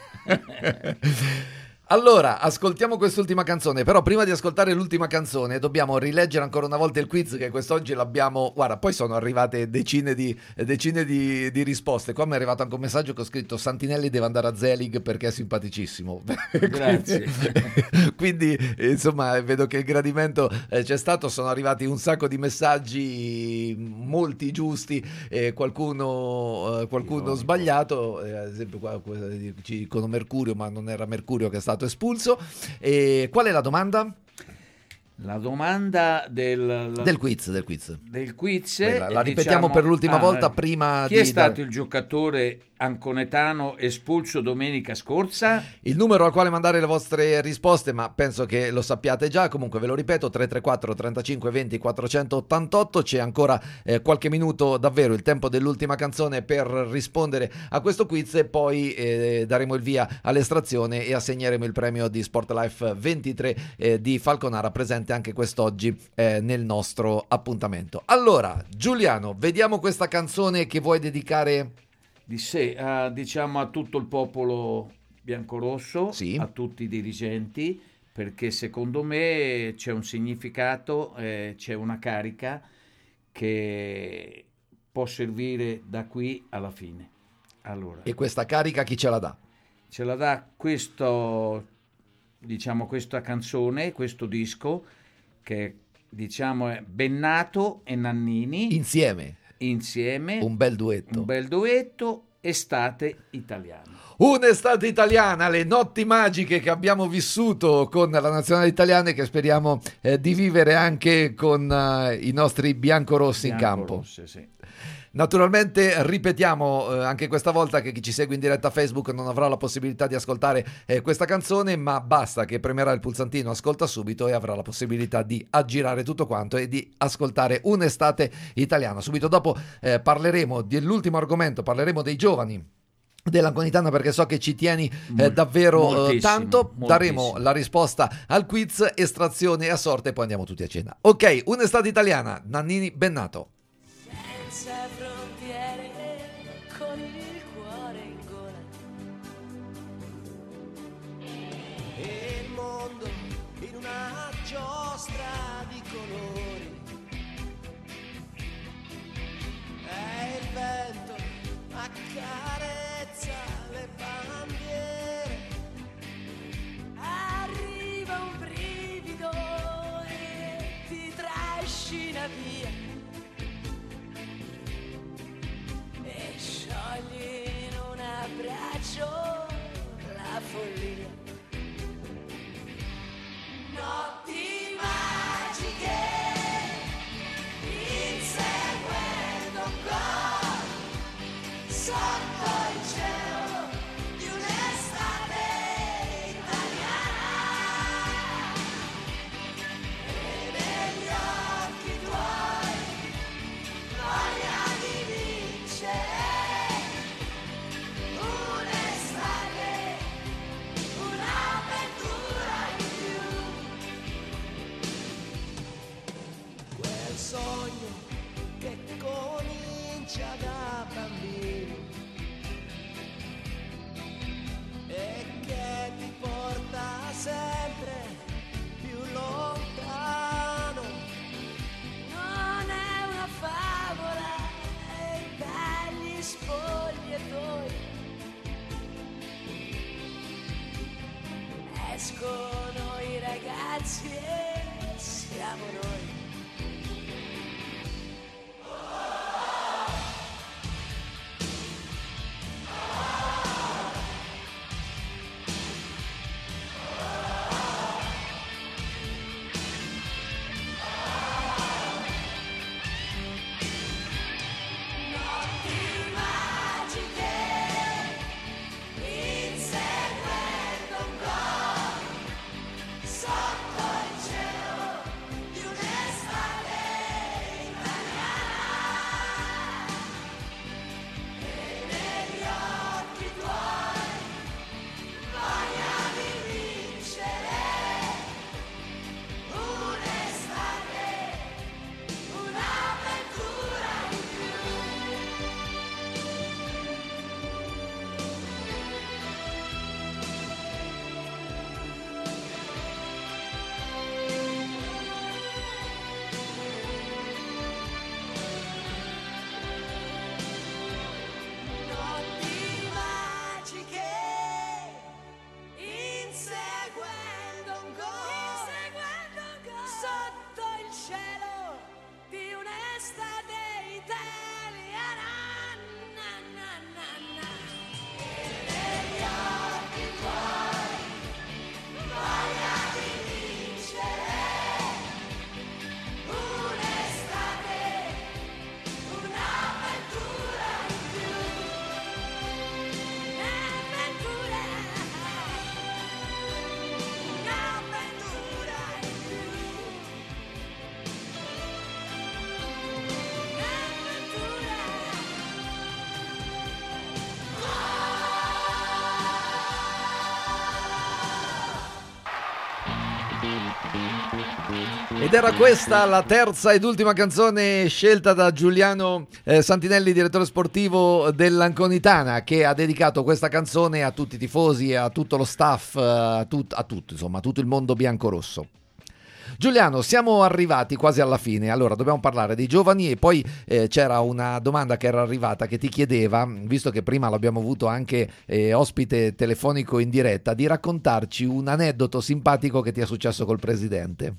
Allora, ascoltiamo quest'ultima canzone, però prima di ascoltare l'ultima canzone dobbiamo rileggere ancora una volta il quiz che quest'oggi l'abbiamo... Guarda, poi sono arrivate decine di risposte. Qua mi è arrivato anche un messaggio che ho scritto: Santinelli deve andare a Zelig perché è simpaticissimo. Grazie. quindi insomma, vedo che il gradimento c'è stato, sono arrivati un sacco di messaggi, molti giusti, qualcuno sbagliato, ad esempio qua ci dicono Mercurio, ma non era Mercurio che è stato espulso. E qual è la domanda? La domanda del quiz. La ripetiamo per l'ultima volta prima chi è stato il giocatore anconetano espulso domenica scorsa. Il numero al quale mandare le vostre risposte, ma penso che lo sappiate già, comunque ve lo ripeto, 334 35 20 488. C'è ancora qualche minuto, davvero il tempo dell'ultima canzone, per rispondere a questo quiz, e poi daremo il via all'estrazione e assegneremo il premio di Sportlife 23 di Falconara, presente anche quest'oggi nel nostro appuntamento. Allora, Giuliano, vediamo questa canzone che vuoi dedicare di sé, diciamo a tutto il popolo biancorosso, sì, a tutti i dirigenti, perché secondo me c'è un significato, c'è una carica che può servire da qui alla fine. Allora, e questa carica chi ce la dà? Ce la dà questo, diciamo, questa canzone, questo disco, che diciamo è Bennato e Nannini insieme, un bel duetto, Estate italiana. Un'estate italiana, le notti magiche che abbiamo vissuto con la nazionale italiana e che speriamo di vivere anche con i nostri biancorossi in campo. Sì. Naturalmente ripetiamo anche questa volta che chi ci segue in diretta Facebook non avrà la possibilità di ascoltare questa canzone, ma basta che premerà il pulsantino ascolta subito e avrà la possibilità di aggirare tutto quanto e di ascoltare Un'estate italiana. Subito dopo parleremo dell'ultimo argomento, parleremo dei giovani dell'Anconitana, perché so che ci tieni davvero tanto. Daremo la risposta al quiz, estrazione a sorte e poi andiamo tutti a cena. Ok, Un'estate italiana, Nannini, Bennato. Senza frontiere, con il cuore in gola, e il mondo in una giostra di colori, e il vento accarezza le bandiere, arriva un brivido e ti trascina via, e sciogli in un abbraccio la follia. Notti magiche, inseguendo con sotto il cielo di un'estate italiana, e negli occhi tuoi voglia di vincere, un'estate, un'avventura in più. Quel sogno che comincia da bambino e che ti porta sempre più lontano, non è una favola e dagli spogliatoi escono i ragazzi e siamo noi. Notti magiche, inseguendo un gol sotto il cielo di un'estate Ed era questa la terza ed ultima canzone scelta da Giuliano Santinelli, direttore sportivo dell'Anconitana, che ha dedicato questa canzone a tutti i tifosi, a tutto lo staff, a tutto, insomma, a tutto il mondo biancorosso. Giuliano, siamo arrivati quasi alla fine, allora dobbiamo parlare dei giovani e poi c'era una domanda che era arrivata che ti chiedeva, visto che prima l'abbiamo avuto anche ospite telefonico in diretta, di raccontarci un aneddoto simpatico che ti è successo col presidente.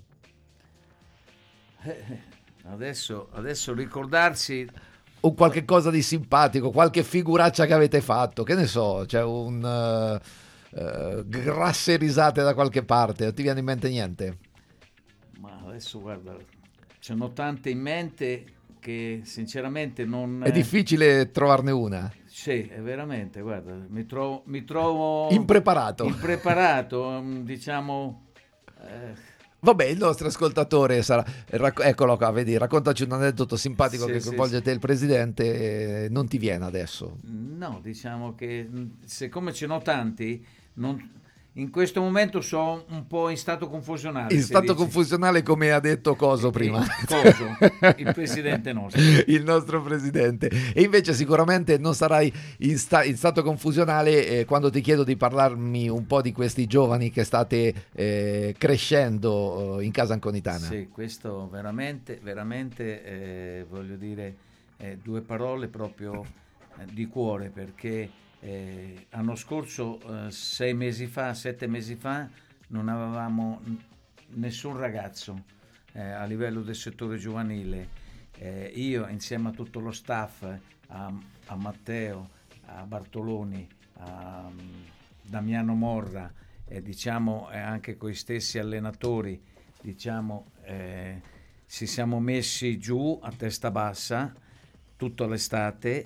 Adesso ricordarsi o qualche cosa di simpatico, qualche figuraccia che avete fatto, che ne so, c'è un grasse risate da qualche parte, non ti viene in mente niente? Ma adesso guarda, ce n'ho tante in mente che sinceramente non... È difficile trovarne una. Sì, è veramente, guarda, mi trovo impreparato, diciamo... Vabbè, il nostro ascoltatore sarà, eccolo qua, vedi, raccontaci un aneddoto simpatico che coinvolge te il presidente, non ti viene adesso? No, diciamo che siccome ce n'ho tanti, in questo momento sono un po' in stato confusionale. In stato confusionale, come ha detto Coso prima. Coso, il presidente nostro. Il nostro presidente. E invece sicuramente non sarai in stato confusionale quando ti chiedo di parlarmi un po' di questi giovani che state crescendo in casa anconitana. Sì, questo veramente voglio dire due parole proprio di cuore, perché l'anno scorso, 7 mesi fa, non avevamo nessun ragazzo a livello del settore giovanile. Io insieme a tutto lo staff, a Matteo, a Bartoloni, a Damiano Morra, diciamo anche con i stessi allenatori, diciamo, ci siamo messi giù a testa bassa tutta l'estate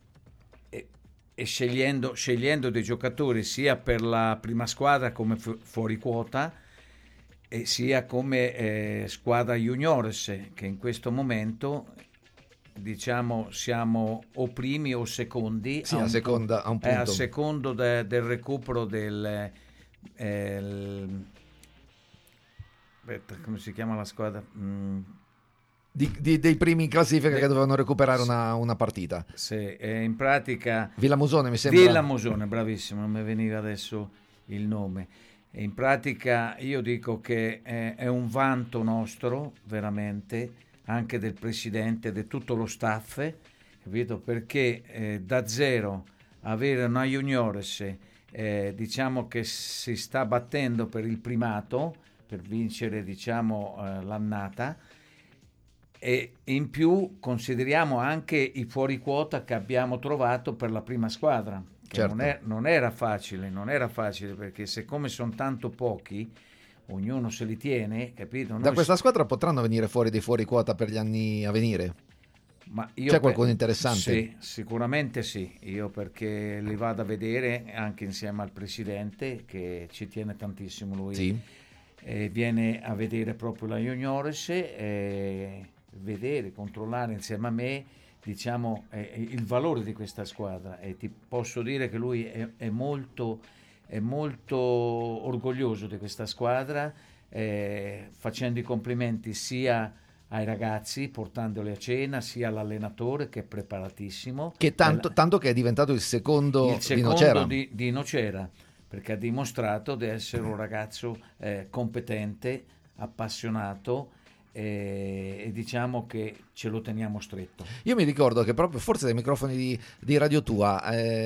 e scegliendo dei giocatori sia per la prima squadra come fuori quota e sia come squadra juniores, che in questo momento diciamo siamo o primi o secondi, sì, a un punto. A secondo del recupero come si chiama la squadra? Dei primi in classifica che dovevano recuperare una partita. Sì, in pratica Villamosone, mi sembra. Villamosone, bravissimo, non mi veniva adesso il nome. E in pratica io dico che è un vanto nostro, veramente, anche del presidente, di tutto lo staff, capito? Perché da zero avere una juniores, diciamo che si sta battendo per il primato, per vincere, diciamo, l'annata. E in più consideriamo anche i fuori quota che abbiamo trovato per la prima squadra, che certo. non era facile perché siccome sono tanto pochi, ognuno se li tiene, capito? Da questa squadra potranno venire fuori dei fuori quota per gli anni a venire? Ma c'è qualcuno interessante? Sì, sicuramente sì, io perché li vado a vedere anche insieme al presidente che ci tiene tantissimo lui, sì. Viene a vedere proprio la juniores, vedere, controllare insieme a me, diciamo, il valore di questa squadra, e ti posso dire che lui è molto orgoglioso di questa squadra, facendo i complimenti sia ai ragazzi, portandoli a cena, sia all'allenatore che è preparatissimo, che tanto che è diventato il secondo di Nocera. Di Nocera, perché ha dimostrato di essere un ragazzo competente, appassionato, e diciamo che ce lo teniamo stretto. Io mi ricordo che proprio forse dai microfoni di Radio Tua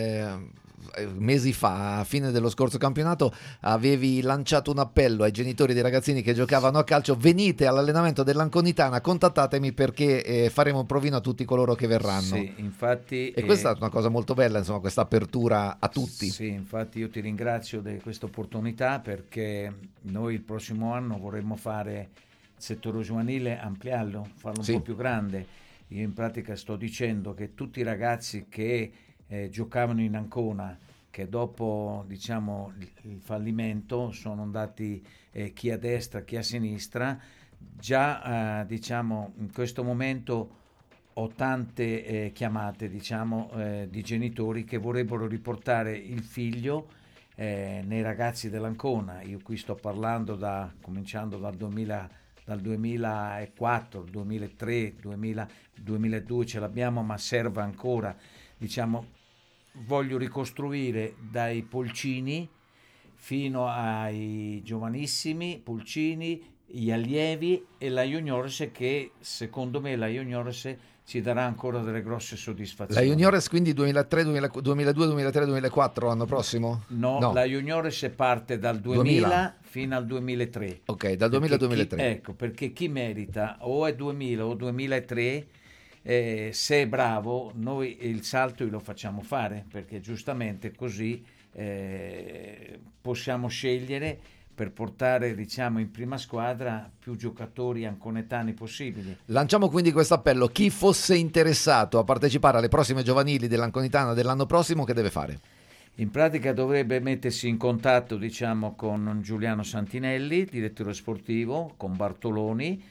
mesi fa, a fine dello scorso campionato, avevi lanciato un appello ai genitori dei ragazzini che giocavano a calcio: venite all'allenamento dell'Anconitana, contattatemi perché faremo un provino a tutti coloro che verranno. Sì, infatti, e questa è stata una cosa molto bella, insomma, questa apertura a tutti. Sì, infatti io ti ringrazio di questa opportunità, perché noi il prossimo anno vorremmo fare il settore giovanile, ampliarlo, farlo un po' più grande. Io in pratica sto dicendo che tutti i ragazzi che giocavano in Ancona, che dopo, diciamo, il fallimento sono andati chi a destra, chi a sinistra, già diciamo in questo momento ho tante chiamate, diciamo, di genitori che vorrebbero riportare il figlio nei ragazzi dell'Ancona. Io qui sto parlando cominciando dal dal 2004, 2003, 2002 ce l'abbiamo, ma serve ancora. Diciamo, voglio ricostruire dai Polcini fino ai giovanissimi Pulcini, gli allievi e la Juniores, che secondo me la Juniores ci darà ancora delle grosse soddisfazioni. La Juniores quindi 2003, 2002, 2003, 2004 l'anno prossimo? No, la Juniores parte dal 2000 fino al 2003. Ok, dal 2000 al 2003. Ecco, perché chi merita o è 2000 o 2003, se è bravo, noi il salto lo facciamo fare, perché giustamente così possiamo scegliere per portare, diciamo, in prima squadra più giocatori anconetani possibili. Lanciamo quindi questo appello: chi fosse interessato a partecipare alle prossime giovanili dell'Anconitana dell'anno prossimo, che deve fare? In pratica dovrebbe mettersi in contatto, diciamo, con Giuliano Santinelli, direttore sportivo, con Bartoloni,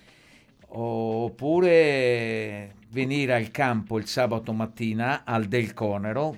oppure venire al campo il sabato mattina al Del Conero,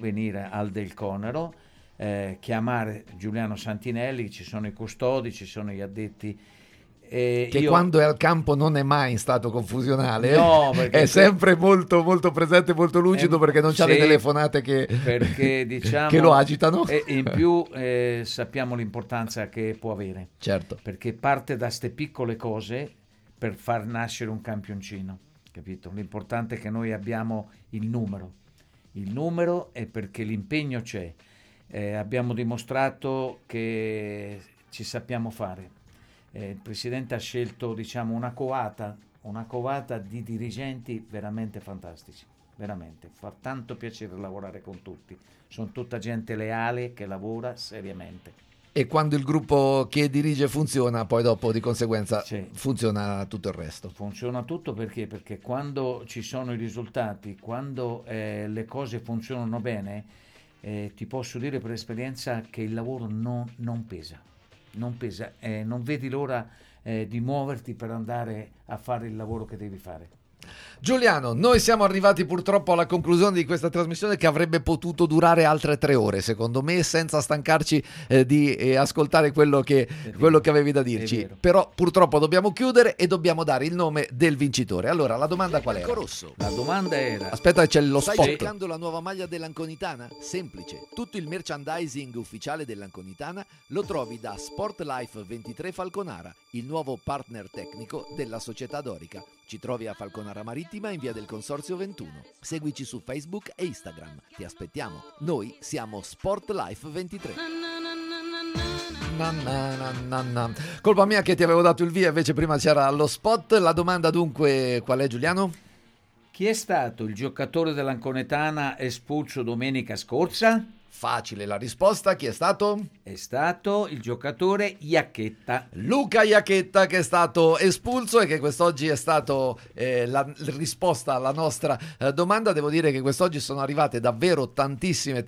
chiamare Giuliano Santinelli, ci sono i custodi, ci sono gli addetti. Quando è al campo non è mai in stato confusionale, no, è sempre molto, molto presente, molto lucido, perché non c'ha le telefonate che, diciamo, che lo agitano. E in più sappiamo l'importanza che può avere. Certo. Perché parte da ste piccole cose per far nascere un campioncino, capito? L'importante è che noi abbiamo il numero. Il numero è perché l'impegno c'è. Abbiamo dimostrato che ci sappiamo fare. Il presidente ha scelto, diciamo, una covata di dirigenti veramente fantastici, veramente. Fa tanto piacere lavorare con tutti. Sono tutta gente leale che lavora seriamente. E quando il gruppo che dirige funziona, poi dopo di conseguenza funziona tutto il resto. Funziona tutto perché quando ci sono i risultati, quando le cose funzionano bene, ti posso dire per esperienza che il lavoro non pesa, non vedi l'ora di muoverti per andare a fare il lavoro che devi fare. Giuliano, noi siamo arrivati purtroppo alla conclusione di questa trasmissione, che avrebbe potuto durare altre 3 ore, secondo me, senza stancarci di ascoltare quello che avevi da dirci. Però purtroppo dobbiamo chiudere e dobbiamo dare il nome del vincitore. Allora, la domanda qual era? La domanda era... Aspetta, c'è lo spot. Stai cercando la nuova maglia dell'Anconitana? Semplice. Tutto il merchandising ufficiale dell'Anconitana lo trovi da Sportlife 23 Falconara, il nuovo partner tecnico della società dorica. Ci trovi a Falconara Marittima in via del Consorzio 21. Seguici su Facebook e Instagram. Ti aspettiamo. Noi siamo Sportlife 23. Colpa mia che ti avevo dato il via, invece prima c'era lo spot. La domanda dunque qual è, Giuliano? Chi è stato il giocatore dell'Anconetana espulso domenica scorsa? Facile la risposta, chi è stato? È stato il giocatore Iacchetta. Luca Iacchetta, che è stato espulso e che quest'oggi è stato la risposta alla nostra domanda. Devo dire che quest'oggi sono arrivate davvero tantissime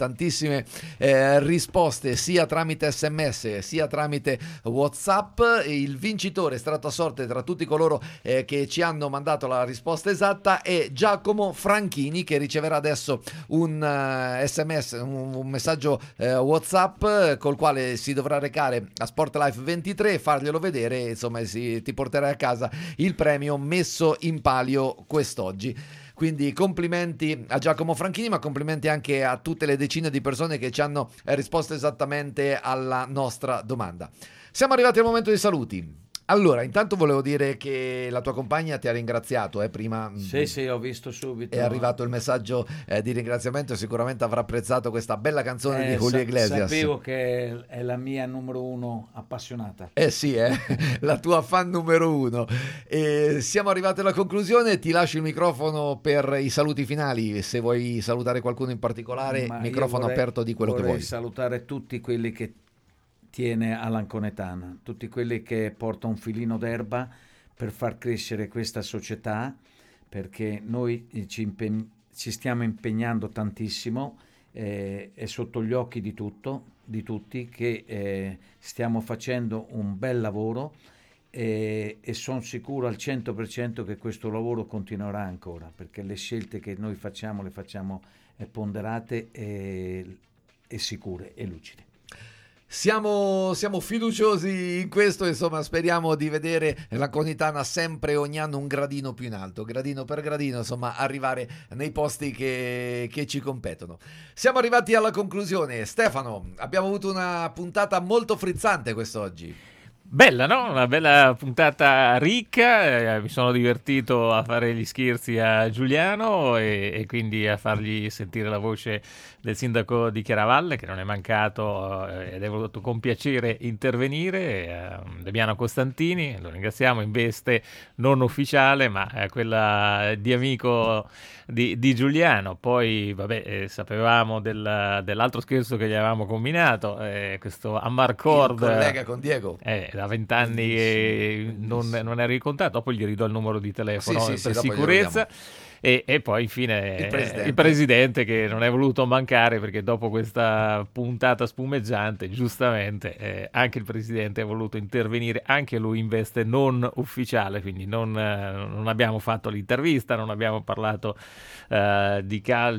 risposte, sia tramite SMS sia tramite WhatsApp. Il vincitore estratto a sorte tra tutti coloro che ci hanno mandato la risposta esatta è Giacomo Franchini, che riceverà adesso un SMS, un messaggio WhatsApp col quale si dovrà recare a Sportlife 23, farglielo vedere, insomma ti porterà a casa il premio messo in palio quest'oggi. Quindi complimenti a Giacomo Franchini, ma complimenti anche a tutte le decine di persone che ci hanno risposto esattamente alla nostra domanda. Siamo arrivati al momento dei saluti. Allora, intanto volevo dire che la tua compagna ti ha ringraziato prima. Sì, ho visto subito. È arrivato il messaggio di ringraziamento, sicuramente avrà apprezzato questa bella canzone di Julio Iglesias. Sapevo che è la mia numero 1 appassionata. Sì, la tua fan numero 1. E siamo arrivati alla conclusione, ti lascio il microfono per i saluti finali, se vuoi salutare qualcuno in particolare, microfono aperto di quello che vuoi. Vorrei salutare tutti quelli che tiene all'Anconetana, tutti quelli che portano un filino d'erba per far crescere questa società, perché noi ci stiamo impegnando tantissimo, è sotto gli occhi di tutti che stiamo facendo un bel lavoro e sono sicuro al 100% che questo lavoro continuerà ancora, perché le scelte che noi facciamo le facciamo ponderate e sicure e lucide. Siamo fiduciosi in questo, insomma, speriamo di vedere l'Anconitana sempre ogni anno un gradino più in alto, gradino per gradino, insomma, arrivare nei posti che ci competono. Siamo arrivati alla conclusione. Stefano, abbiamo avuto una puntata molto frizzante quest'oggi. Bella, no? Una bella puntata ricca, mi sono divertito a fare gli scherzi a Giuliano e quindi a fargli sentire la voce del sindaco di Chiaravalle, che non è mancato ed è voluto con piacere intervenire, Damiano Costantini, lo ringraziamo in veste non ufficiale ma quella di amico di Giuliano. Poi vabbè, sapevamo dell'altro scherzo che gli avevamo combinato, questo Amarcord, il collega con Diego, da 20 anni non era ricontato. Dopo gli ridò il numero di telefono per sicurezza. E poi infine il presidente che non è voluto mancare, perché dopo questa puntata spumeggiante giustamente anche il presidente ha voluto intervenire, anche lui in veste non ufficiale, quindi non abbiamo fatto l'intervista, non abbiamo parlato di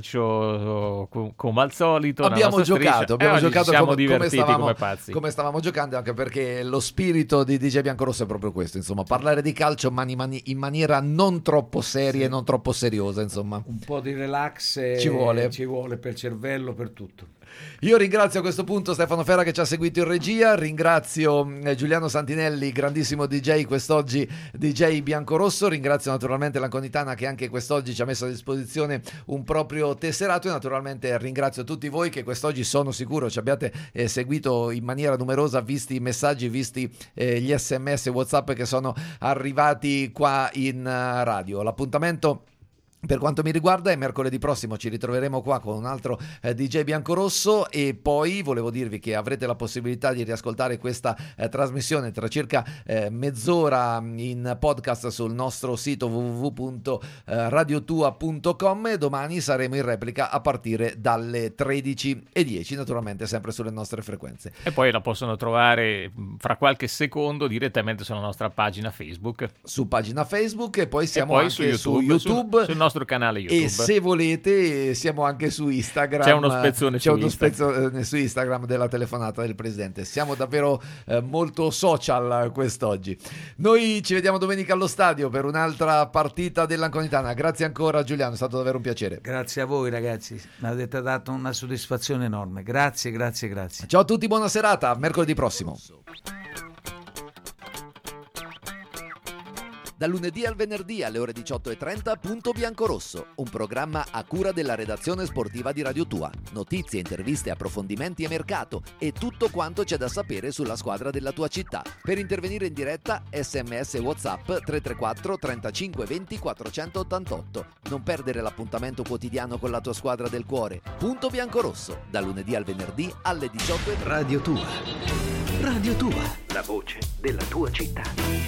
calcio come al solito. Abbiamo giocato siamo divertiti come pazzi, come stavamo giocando, anche perché lo spirito di DJ Biancorosso è proprio questo, insomma, parlare di calcio in maniera non troppo seria e non troppo seriosa, insomma. Un po' di relax ci vuole per il cervello, per tutto. Io ringrazio a questo punto Stefano Ferra che ci ha seguito in regia, ringrazio Giuliano Santinelli, grandissimo DJ quest'oggi, DJ Biancorosso, ringrazio naturalmente l'Anconitana che anche quest'oggi ci ha messo a disposizione un proprio tesserato, e naturalmente ringrazio tutti voi che quest'oggi sono sicuro ci abbiate seguito in maniera numerosa, visti i messaggi, visti gli SMS e WhatsApp che sono arrivati qua in radio. L'appuntamento per quanto mi riguarda è mercoledì prossimo, ci ritroveremo qua con un altro DJ Biancorosso, e poi volevo dirvi che avrete la possibilità di riascoltare questa trasmissione tra circa mezz'ora in podcast sul nostro sito www.radiotua.com, e domani saremo in replica a partire dalle 13:10, naturalmente sempre sulle nostre frequenze. E poi la possono trovare fra qualche secondo direttamente sulla nostra pagina Facebook. Su pagina Facebook, e poi siamo anche su YouTube. Sul nostro canale YouTube, e se volete siamo anche su Instagram. C'è uno spezzone su Instagram della telefonata del presidente. Siamo davvero molto social quest'oggi. Noi ci vediamo domenica allo stadio per un'altra partita dell'Anconitana. Grazie ancora Giuliano, è stato davvero un piacere. Grazie a voi ragazzi, mi avete dato una soddisfazione enorme. Grazie. Ciao a tutti, buona serata, mercoledì prossimo. Dal lunedì al venerdì alle ore 18:30 Punto Biancorosso, un programma a cura della redazione sportiva di Radio Tua. Notizie, interviste, approfondimenti e mercato e tutto quanto c'è da sapere sulla squadra della tua città. Per intervenire in diretta, SMS e WhatsApp 334 35 20 488. Non perdere l'appuntamento quotidiano con la tua squadra del cuore. Punto Biancorosso, dal lunedì al venerdì alle 18:30. Radio Tua, la voce della tua città.